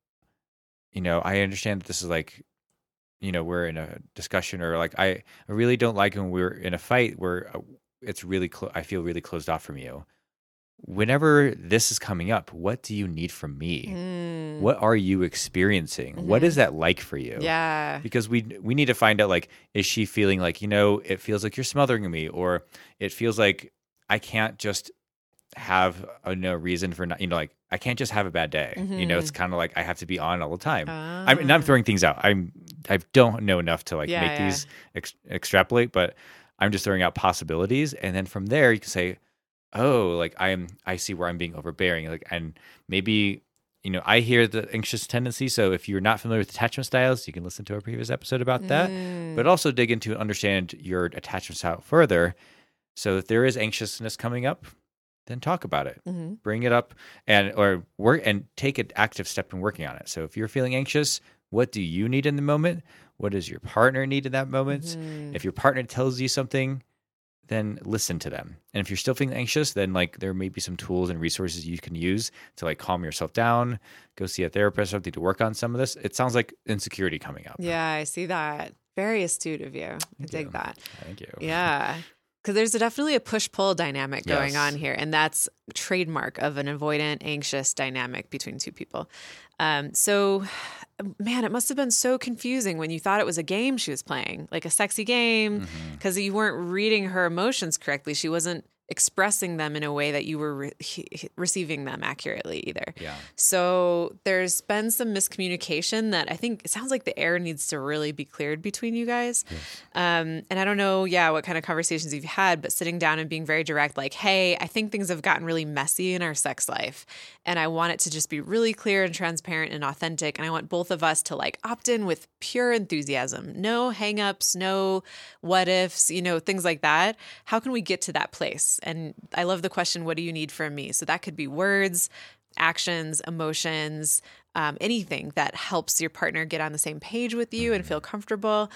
understand that this is like, we're in a discussion, or like, I really don't like when we're in a fight where it's really, I feel really closed off from you. Whenever this is coming up, what do you need from me? What are you experiencing? What is that like for you? Yeah. Because we need to find out, like, is she feeling like, it feels like you're smothering me, or it feels like I can't just have no reason for not, like, I can't just have a bad day. It's kind of like I have to be on all the time. I'm throwing things out. I don't know enough to like make these extrapolate, but I'm just throwing out possibilities. And then from there you can say, oh, like I see where I'm being overbearing. Like, and maybe, I hear the anxious tendency. So if you're not familiar with attachment styles, you can listen to our previous episode about that, but also dig into and understand your attachment style further. So if there is anxiousness coming up, then talk about it, bring it up, or work and take an active step in working on it. So if you're feeling anxious, what do you need in the moment? What does your partner need in that moment? If your partner tells you something, then listen to them. And if you're still feeling anxious, then like there may be some tools and resources you can use to like calm yourself down, go see a therapist, something to work on some of this. It sounds like insecurity coming up. Yeah, I see that. Very astute of you. I dig that. Thank you. Yeah. Because there's definitely a push-pull dynamic going on here, and that's trademark of an avoidant, anxious dynamic between two people. So, man, it must have been so confusing when you thought it was a game she was playing, like a sexy game, because you weren't reading her emotions correctly. She wasn't expressing them in a way that you were receiving them accurately either. Yeah. So there's been some miscommunication that I think it sounds like the air needs to really be cleared between you guys. Yes. And I don't know, what kind of conversations you've had, but sitting down and being very direct, like, hey, I think things have gotten really messy in our sex life. And I want it to just be really clear and transparent and authentic. And I want both of us to like opt in with pure enthusiasm, no hangups, no what ifs, things like that. How can we get to that place? And I love the question, what do you need from me? So that could be words, actions, emotions, anything that helps your partner get on the same page with you and feel comfortable.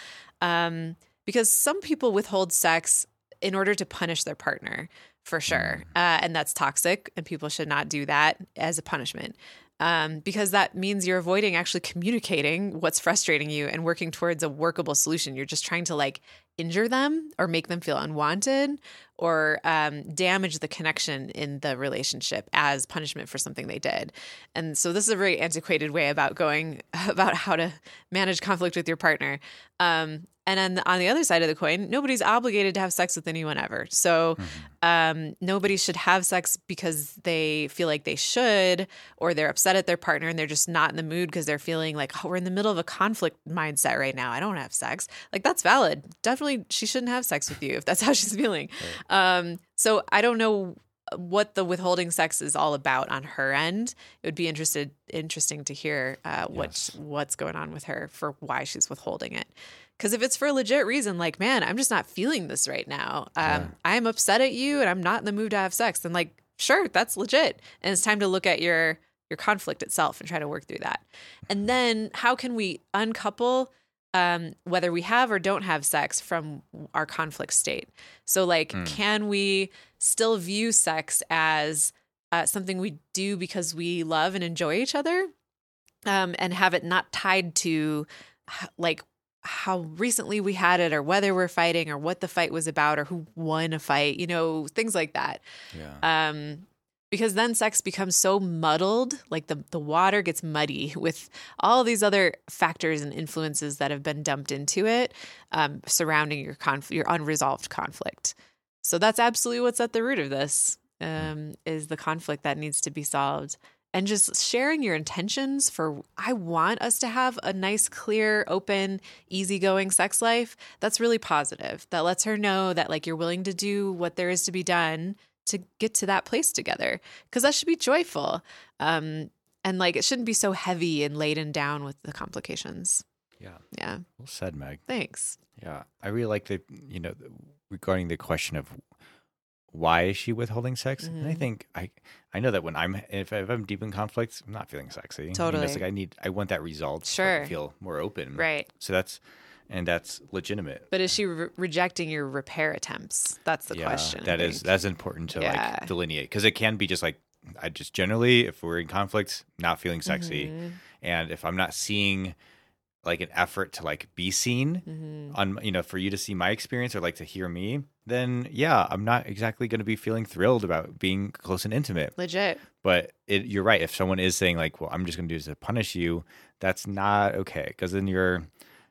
Because some people withhold sex in order to punish their partner, for sure. And that's toxic, and people should not do that as a punishment. Because that means you're avoiding actually communicating what's frustrating you and working towards a workable solution. You're just trying to like injure them or make them feel unwanted or damage the connection in the relationship as punishment for something they did. And so this is a very antiquated way about how to manage conflict with your partner. And then on the other side of the coin, nobody's obligated to have sex with anyone ever. So nobody should have sex because they feel like they should, or they're upset at their partner and they're just not in the mood because they're feeling like, oh, we're in the middle of a conflict mindset right now. I don't have sex. Like, that's valid. Definitely, she shouldn't have sex with you if that's how she's feeling. Right. So I don't know what the withholding sex is all about on her end. It would be interesting to hear what's going on with her for why she's withholding it. Because if it's for a legit reason, like, man, I'm just not feeling this right now. I'm upset at you and I'm not in the mood to have sex. Then like, sure, that's legit. And it's time to look at your conflict itself and try to work through that. And then how can we uncouple whether we have or don't have sex from our conflict state? So like, can we still view sex as something we do because we love and enjoy each other, and have it not tied to like how recently we had it or whether we're fighting or what the fight was about or who won a fight, things like that. Yeah. Because then sex becomes so muddled, like the water gets muddy with all these other factors and influences that have been dumped into it, surrounding your unresolved conflict. So that's absolutely what's at the root of this, is the conflict that needs to be solved. And just sharing your intentions for, I want us to have a nice, clear, open, easygoing sex life. That's really positive. That lets her know that like you're willing to do what there is to be done to get to that place together. Because that should be joyful. And like it shouldn't be so heavy and laden down with the complications. Yeah. Yeah. Well said, Meg. Thanks. Yeah. I really like regarding the question of why is she withholding sex? And I think I know that when if I'm deep in conflict, I'm not feeling sexy. Totally. It's like I want that resolved. Sure. So I can feel more open. Right. So that's legitimate. But is she rejecting your repair attempts? That's the question. That's important to like delineate, because it can be just like, I just generally, if we're in conflict, not feeling sexy. And if I'm not seeing like an effort to like be seen on, for you to see my experience or like to hear me, then yeah, I'm not exactly going to be feeling thrilled about being close and intimate. Legit. But you're right. If someone is saying like, well, I'm just going to do this to punish you, that's not okay. Because then you're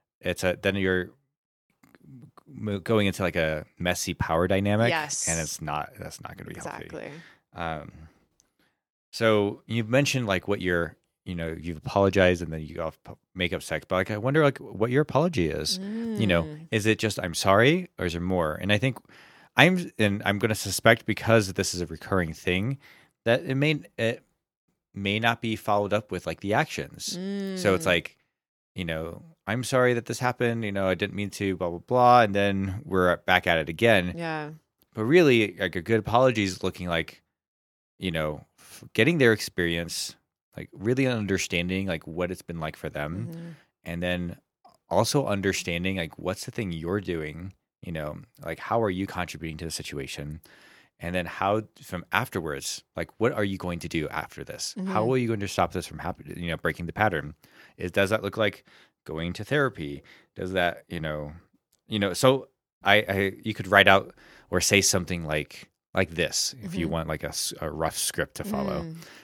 going into like a messy power dynamic. Yes. And that's not going to be exactly. healthy. So you've mentioned like what you've apologized and then you go make up sex, but like I wonder like what your apology is. Is it just I'm sorry, or is there more? And I think I'm going to suspect, because this is a recurring thing, that it may not be followed up with like the actions. So it's like, I'm sorry that this happened. I didn't mean to, blah blah blah, and then we're back at it again. Yeah. But really, like a good apology is looking like, getting their experience, like really understanding like what it's been like for them, and then also understanding like what's the thing you're doing, like how are you contributing to the situation, and then how from afterwards, like what are you going to do after this? How are you going to stop this from happening? Breaking the pattern. Does that look like going to therapy? Does that So you could write out or say something like this if you want like a rough script to follow.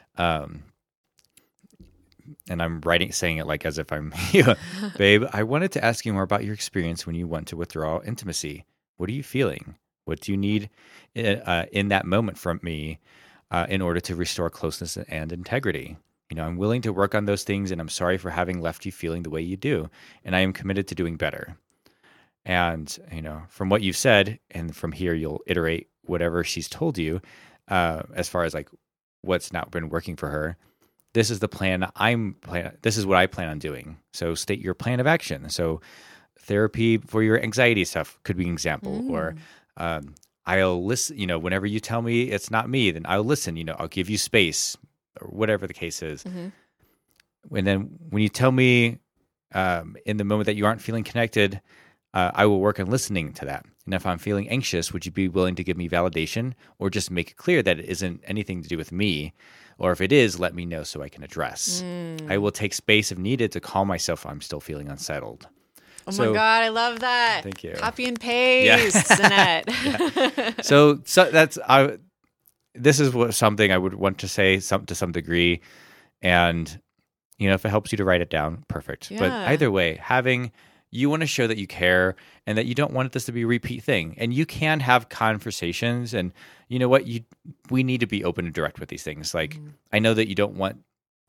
And I'm saying it like as if I'm, babe, I wanted to ask you more about your experience when you want to withdraw intimacy. What are you feeling? What do you need in that moment from me in order to restore closeness and integrity? I'm willing to work on those things, and I'm sorry for having left you feeling the way you do. And I am committed to doing better. And, from what you've said, and from here, you'll iterate whatever she's told you as far as like what's not been working for her. This is the plan this is what I plan on doing. So state your plan of action. So therapy for your anxiety stuff could be an example, or I'll listen, whenever you tell me it's not me, then I'll listen, I'll give you space, or whatever the case is. And then when you tell me in the moment that you aren't feeling connected, I will work on listening to that. And if I'm feeling anxious, would you be willing to give me validation, or just make it clear that it isn't anything to do with me? Or if it is, let me know so I can address. I will take space if needed to calm myself if I'm still feeling unsettled. Oh my God, I love that. Thank you. Copy and paste, Annette. So that's this is something I would want to say to some degree, and if it helps you to write it down, perfect. Yeah. But either way, you want to show that you care and that you don't want this to be a repeat thing. And you can have conversations, and you know what? We need to be open and direct with these things. Like, I know that you don't want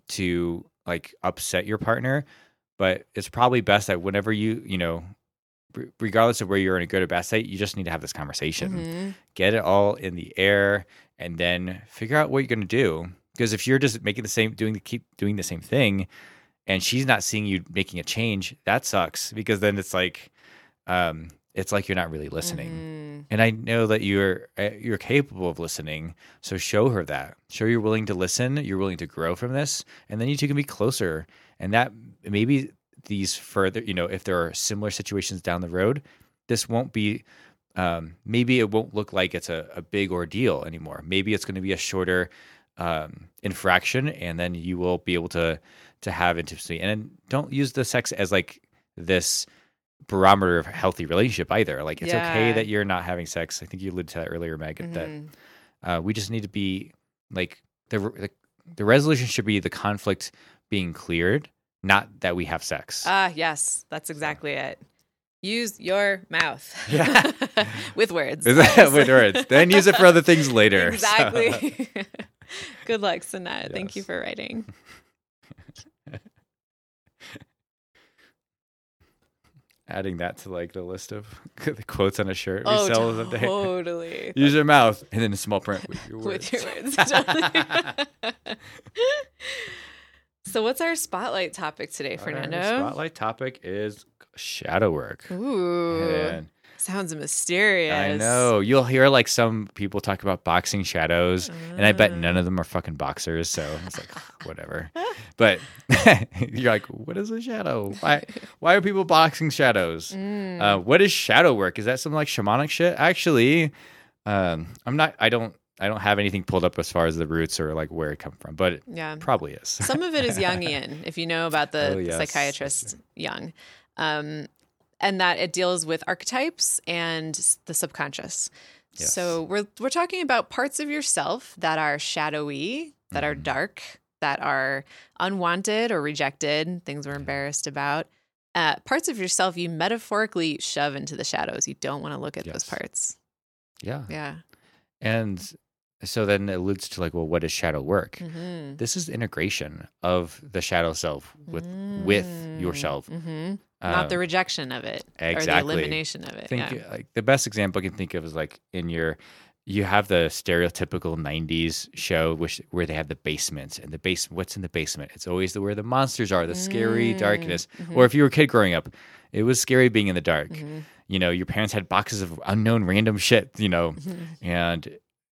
to like upset your partner, but it's probably best that whenever regardless of where you're in a good or bad state, you just need to have this conversation, get it all in the air, and then figure out what you're going to do. Because if you're just making keep doing the same thing, and she's not seeing you making a change, that sucks. Because then it's like you're not really listening. And I know that you're capable of listening. So show her that. Show you're willing to listen. You're willing to grow from this, and then you two can be closer. And that maybe these further, if there are similar situations down the road, this won't be. Maybe it won't look like it's a big ordeal anymore. Maybe it's going to be a shorter infraction, and then you will be able to have intimacy. And don't use the sex as like this barometer of a healthy relationship either. Like it's okay that you're not having sex. I think you alluded to that earlier, Megan, that we just need to be like the resolution should be the conflict being cleared, not that we have sex. Yes, that's exactly it. Use your mouth. Yeah. With words. With words. Then use it for other things later. Exactly. So. Good luck, Sanat. Yes. Thank you for writing. Adding that to like the list of the quotes on a shirt we sell someday. Totally. Use your mouth, and then in small print with your words. With your words. Totally. So what's our spotlight topic today, Fernando? Our spotlight topic is shadow work. Ooh. And sounds mysterious. I know. You'll hear like some people talk about boxing shadows, and I bet none of them are fucking boxers, so it's like whatever. But you're like, what is a shadow? Why are people boxing shadows? What is shadow work? Is that some like shamanic shit? Actually, I don't have anything pulled up as far as the roots or like where it come from, but it probably is. Some of it is Jungian, if you know about the psychiatrist Jung. And that it deals with archetypes and the subconscious. Yes. So we're talking about parts of yourself that are shadowy, that are dark, that are unwanted or rejected, things we're embarrassed about. Parts of yourself you metaphorically shove into the shadows. You don't want to look at those parts. Yeah. Yeah. And so then it alludes to like, well, what is shadow work? This is integration of the shadow self with yourself. Not the rejection of it or the elimination of it. Like the best example I can think of is like you have the stereotypical 90s show where they have the basements, and what's in the basement? It's always where the monsters are, the scary darkness. Or if you were a kid growing up, it was scary being in the dark. Your parents had boxes of unknown random shit, and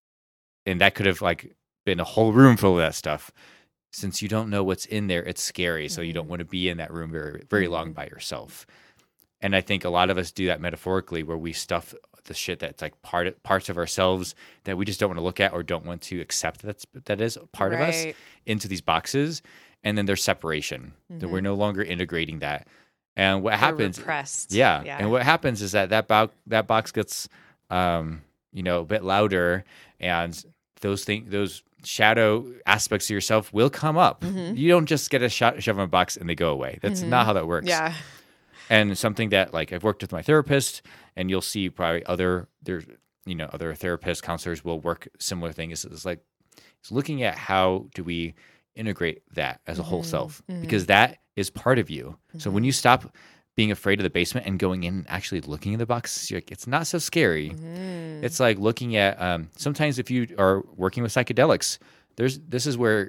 that could have like been a whole room full of that stuff. Since you don't know what's in there, it's scary. So you don't want to be in that room very, very long by yourself. And I think a lot of us do that metaphorically, where we stuff the shit that's like parts of ourselves that we just don't want to look at or don't want to accept that is part of us into these boxes. And then there's separation. That we're no longer integrating that. And what happens? Repressed. Yeah. And what happens is that box gets a bit louder, and those shadow aspects of yourself will come up. You don't just get a shove in a box and they go away. That's not how that works. Yeah. And something that like I've worked with my therapist, and you'll see probably other therapists, counselors will work similar things. It's like it's looking at how do we integrate that as a whole self, because that is part of you. So when you stop being afraid of the basement and going in and actually looking in the box, you're like, it's not so scary. It's like looking at sometimes if you are working with psychedelics, this is where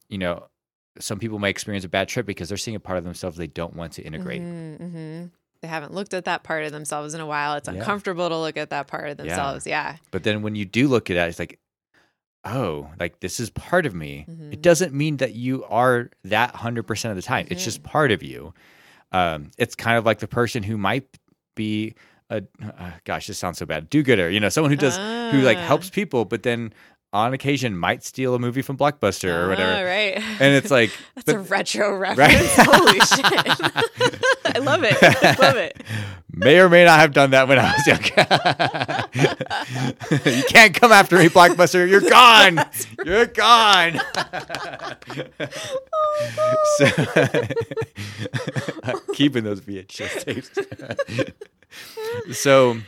some people might experience a bad trip because they're seeing a part of themselves they don't want to integrate. They haven't looked at that part of themselves in a while. It's uncomfortable to look at that part of themselves. Yeah. But then when you do look at it, it's like, oh, like this is part of me. It doesn't mean that you are that 100% of the time. It's just part of you. It's kind of like the person who might be gosh, this sounds so bad. Do-gooder, someone who like helps people, but then on occasion might steal a movie from Blockbuster or whatever. Right. And it's like that's a retro reference. Right? Holy shit. I love it. I love it. May or may not have done that when I was young. You can't come after me, Blockbuster. You're gone. You're gone. Keeping those VHS tapes. So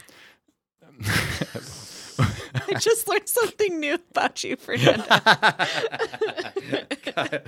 I just learned something new about you, Fernando.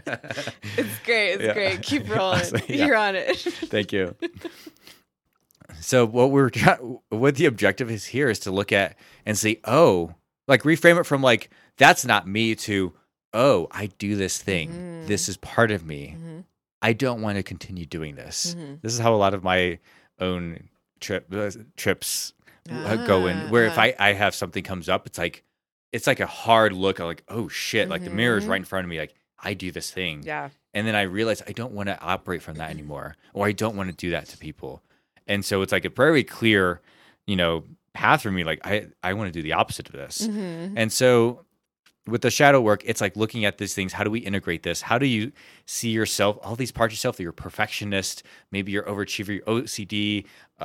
It's great. It's great. Keep rolling. You're on it. Thank you. So what the objective is here is to look at and say, oh, like reframe it from like, that's not me to, oh, I do this thing. This is part of me. I don't want to continue doing this. This is how a lot of my own trips go in, where if I have something comes up, it's like a hard look. I'm like, oh shit, like the mirror is right in front of me. Like I do this thing. Yeah. And then I realize I don't want to operate from that anymore, or I don't want to do that to people. And so it's like a very clear, path for me. Like I want to do the opposite of this. And so with the shadow work, it's like looking at these things. How do we integrate this? How do you see yourself, all these parts of yourself that you're a perfectionist, maybe you're overachiever, your OCD,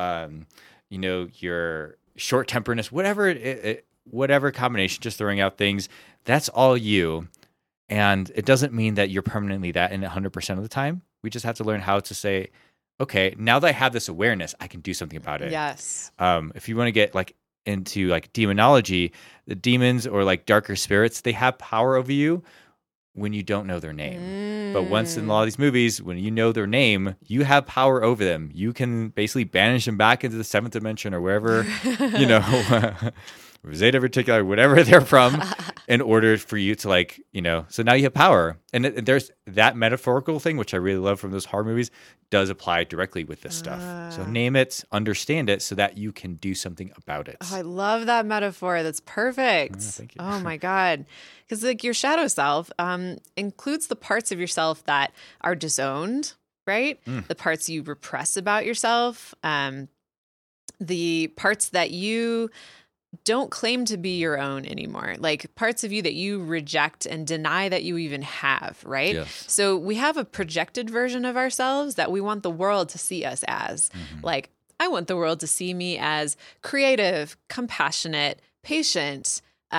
your short-temperedness, whatever combination, just throwing out things, that's all you. And it doesn't mean that you're permanently that in 100% of the time. We just have to learn how to say, okay, now that I have this awareness, I can do something about it. Yes. If you want to get like into like demonology, the demons or like darker spirits, they have power over you when you don't know their name. But once in a lot of these movies, when you know their name, you have power over them. You can basically banish them back into the 7th dimension or wherever, Zeta Reticuli, whatever they're from, in order for you to like, so now you have power. And there's that metaphorical thing, which I really love from those horror movies, does apply directly with this stuff. So name it, understand it, so that you can do something about it. Oh, I love that metaphor. That's perfect. Thank you. Oh my God. Because like your shadow self includes the parts of yourself that are disowned, right? The parts you repress about yourself, the parts that you don't claim to be your own anymore, like parts of you that you reject and deny that you even have, right? Yes. So we have a projected version of ourselves that we want the world to see us as. Like, I want the world to see me as creative, compassionate, patient,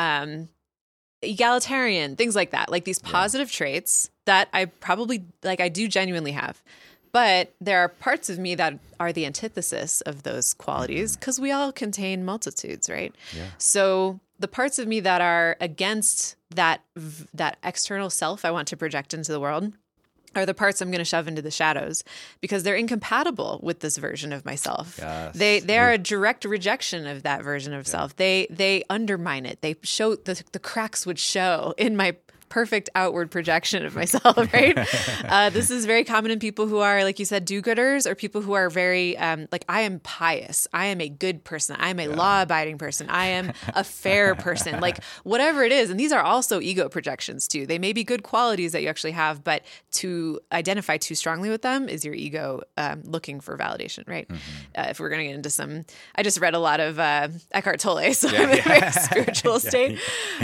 egalitarian, things like that. Like these positive traits that I probably, like I do genuinely have. But there are parts of me that are the antithesis of those qualities because we all contain multitudes, right? Yeah. So the parts of me that are against that external self I want to project into the world are the parts I'm going to shove into the shadows because they're incompatible with this version of myself. Yes. They are a direct rejection of that version of self. They undermine it. They show the cracks would show in my perfect outward projection of myself, right? This is very common in people who are, like you said, do-gooders, or people who are very, like, I am pious. I am a good person. I am a law-abiding person. I am a fair person. Like, whatever it is. And these are also ego projections, too. They may be good qualities that you actually have, but to identify too strongly with them is your ego looking for validation, right? If we're going to get into some... I just read a lot of Eckhart Tolle, so I'm in a very spiritual state.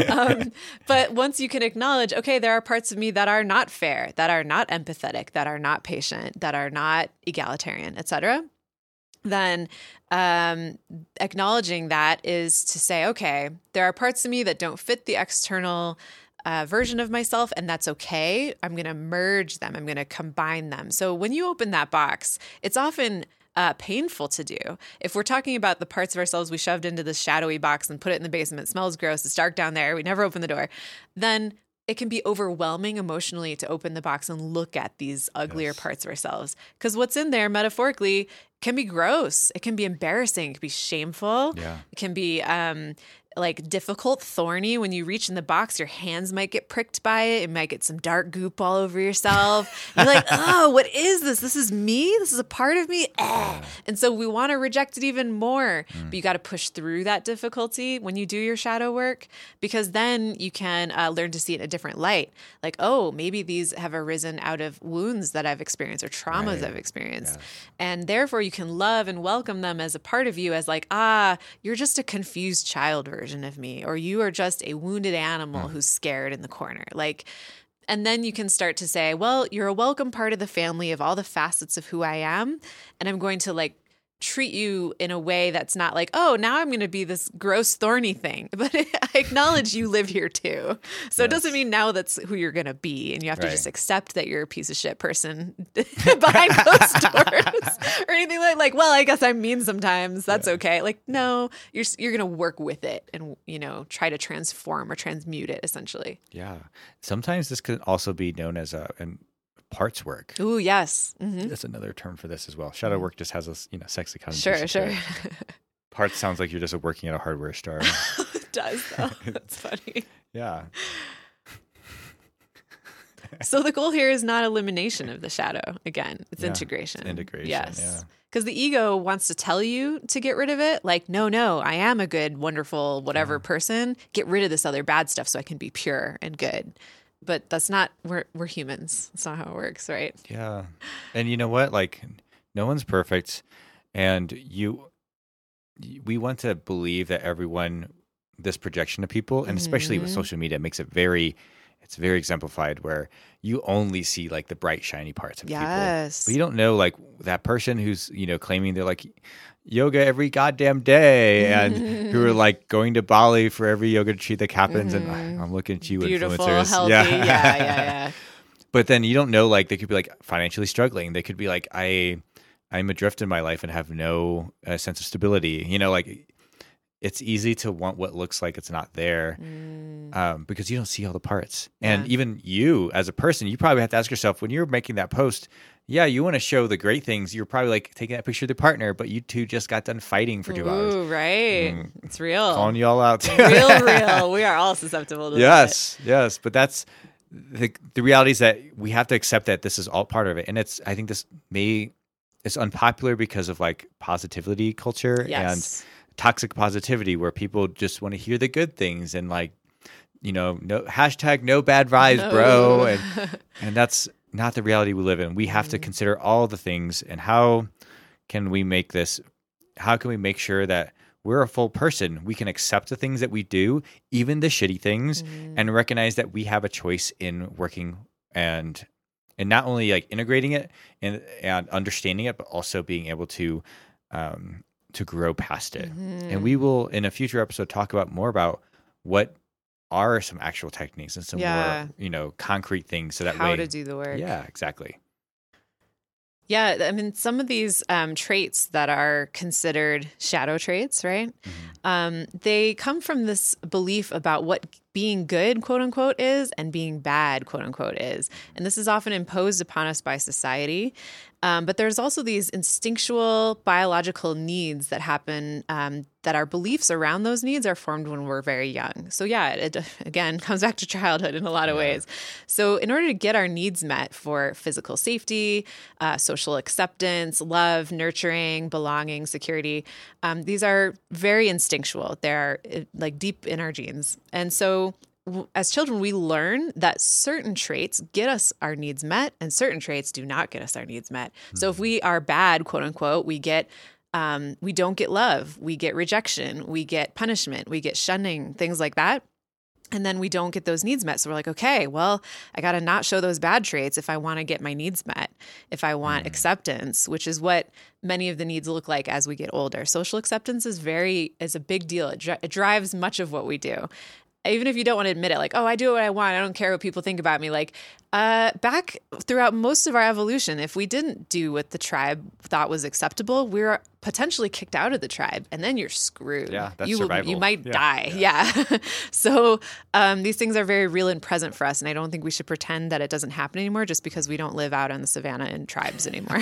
But once you can acknowledge, okay, there are parts of me that are not fair, that are not empathetic, that are not patient, that are not egalitarian, etc., then acknowledging that is to say, okay, there are parts of me that don't fit the external version of myself, and that's okay. I'm going to merge them. I'm going to combine them. So when you open that box, it's often painful to do. If we're talking about the parts of ourselves we shoved into this shadowy box and put it in the basement, it smells gross, it's dark down there, we never open the door, then it can be overwhelming emotionally to open the box and look at these uglier parts of ourselves. Because what's in there, metaphorically, can be gross. It can be embarrassing. It can be shameful. Yeah. It can be like difficult, thorny. When you reach in the box, your hands might get pricked by it. It might get some dark goop all over yourself. You're like, oh, what is this? This is me? This is a part of me? And so we want to reject it even more. But you got to push through that difficulty when you do your shadow work, because then you can learn to see it in a different light. Like, oh, maybe these have arisen out of wounds that I've experienced or traumas I've experienced. Yes. And therefore you can love and welcome them as a part of you, as like, you're just a confused child version of me, or you are just a wounded animal who's scared in the corner. Like, and then you can start to say, well, you're a welcome part of the family of all the facets of who I am. And I'm going to like treat you in a way that's not like, oh, now I'm going to be this gross, thorny thing. But I acknowledge you live here too. So it doesn't mean now that's who you're going to be. And you have to just accept that you're a piece of shit person behind closed doors or anything like, well, I guess I'm mean sometimes. That's okay. Like, no, you're going to work with it and, try to transform or transmute it essentially. Yeah. Sometimes this could also be known as parts work. Ooh, yes. Mm-hmm. That's another term for this as well. Shadow work just has a sexy Sure, connotation. sure. Parts sounds like you're just working at a hardware store. It does, though. That's funny. Yeah. So the goal here is not elimination of the shadow. Again, it's integration. It's integration. Yes. Yeah. Because the ego wants to tell you to get rid of it. Like, no, I am a good, wonderful, whatever person. Get rid of this other bad stuff so I can be pure and good. But that's not, we're humans. That's not how it works, right? Yeah. And you know what? Like, no one's perfect. And we want to believe that everyone, this projection of people, and especially with social media, makes it it's very exemplified where you only see like the bright, shiny parts of people. But you don't know like that person who's, claiming they're like yoga every goddamn day and who are like going to Bali for every yoga retreat that happens. And I'm looking at you, beautiful, influencers. Healthy. Yeah. But then you don't know, like they could be like financially struggling. They could be like, I'm adrift in my life and have no sense of stability. Like it's easy to want what looks like it's not there because you don't see all the parts. And even you as a person, you probably have to ask yourself when you're making that post, you want to show the great things. You're probably like taking that picture of the partner, but you two just got done fighting for 2 hours. Ooh, right. It's real. Calling you all out. real. We are all susceptible to that. Yes. But that's the reality is that we have to accept that this is all part of it. And I think it's unpopular because of like positivity culture and toxic positivity where people just want to hear the good things and like, no hashtag no bad vibes, bro. And that's not the reality we live in. We have to consider all the things and how can we make sure that we're a full person? We can accept the things that we do, even the shitty things, and recognize that we have a choice in working and not only like integrating it and understanding it, but also being able to grow past it. And we will, in a future episode, talk more about what are some actual techniques and some more, concrete things so that how to do the work. Yeah, exactly. Yeah, I mean, some of these traits that are considered shadow traits, right? They come from this belief about what being good, quote unquote, is and being bad, quote unquote, is. And this is often imposed upon us by society. But there's also these instinctual biological needs that happen that our beliefs around those needs are formed when we're very young. So it again comes back to childhood in a lot of ways. So in order to get our needs met for physical safety, social acceptance, love, nurturing, belonging, security, these are very instinctual. They're like deep in our genes. And so as children, we learn that certain traits get us our needs met and certain traits do not get us our needs met. So if we are bad, quote unquote, we don't get love, we get rejection, we get punishment, we get shunning, things like that. And then we don't get those needs met. So we're like, okay, well, I got to not show those bad traits if I want to get my needs met, if I want acceptance, which is what many of the needs look like as we get older. Social acceptance is a big deal. It drives much of what we do. Even if you don't want to admit it, like, oh, I do what I want. I don't care what people think about me. Like back throughout most of our evolution, if we didn't do what the tribe thought was acceptable, we were potentially kicked out of the tribe, and then you're screwed. Yeah, that's survival. You might die. Yeah. So these things are very real and present for us, and I don't think we should pretend that it doesn't happen anymore just because we don't live out on the savannah in tribes anymore.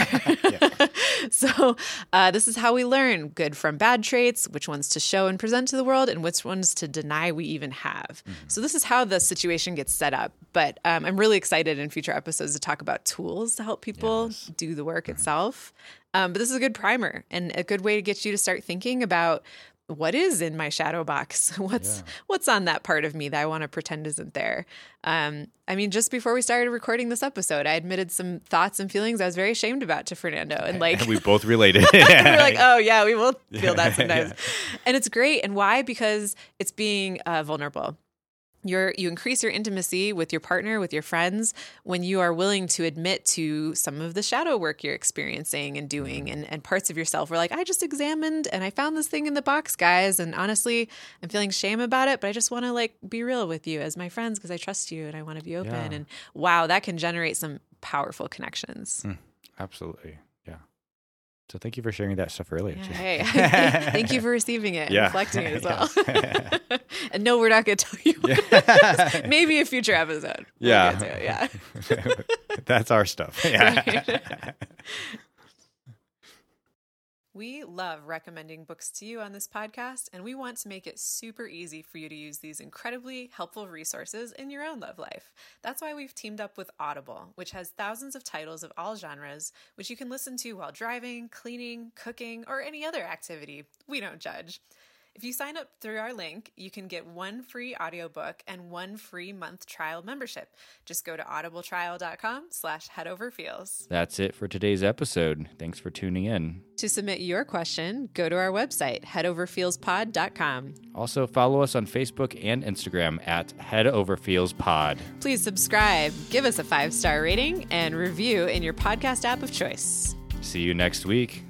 So this is how we learn good from bad traits, which ones to show and present to the world, and which ones to deny we even have. So this is how the situation gets set up. But I'm really excited in future episodes to talk about tools to help people do the work itself. But this is a good primer and a good way to get you to start thinking about what is in my shadow box? What's on that part of me that I want to pretend isn't there? I mean, just before we started recording this episode, I admitted some thoughts and feelings I was very ashamed about to Fernando. And and we both related. We're like, oh yeah, we both feel that sometimes. And it's great. And why? Because it's being vulnerable. You increase your intimacy with your partner, with your friends, when you are willing to admit to some of the shadow work you're experiencing and doing and parts of yourself. We're like, I just examined and I found this thing in the box, guys. And honestly, I'm feeling shame about it, but I just want to be real with you as my friends because I trust you and I want to be open. Yeah. And wow, that can generate some powerful connections. Absolutely. So thank you for sharing that stuff earlier. Yeah, hey. Thank you for receiving it and reflecting it as well. And no, we're not going to tell you what it is. Maybe a future episode. Yeah. That's our stuff. Yeah. Right. We love recommending books to you on this podcast, and we want to make it super easy for you to use these incredibly helpful resources in your own love life. That's why we've teamed up with Audible, which has thousands of titles of all genres, which you can listen to while driving, cleaning, cooking, or any other activity. We don't judge. If you sign up through our link, you can get 1 free audiobook and 1 free month trial membership. Just go to audibletrial.com/headoverfeels. That's it for today's episode. Thanks for tuning in. To submit your question, go to our website, headoverfeelspod.com. Also, follow us on Facebook and Instagram at headoverfeelspod. Please subscribe, give us a 5-star rating, and review in your podcast app of choice. See you next week.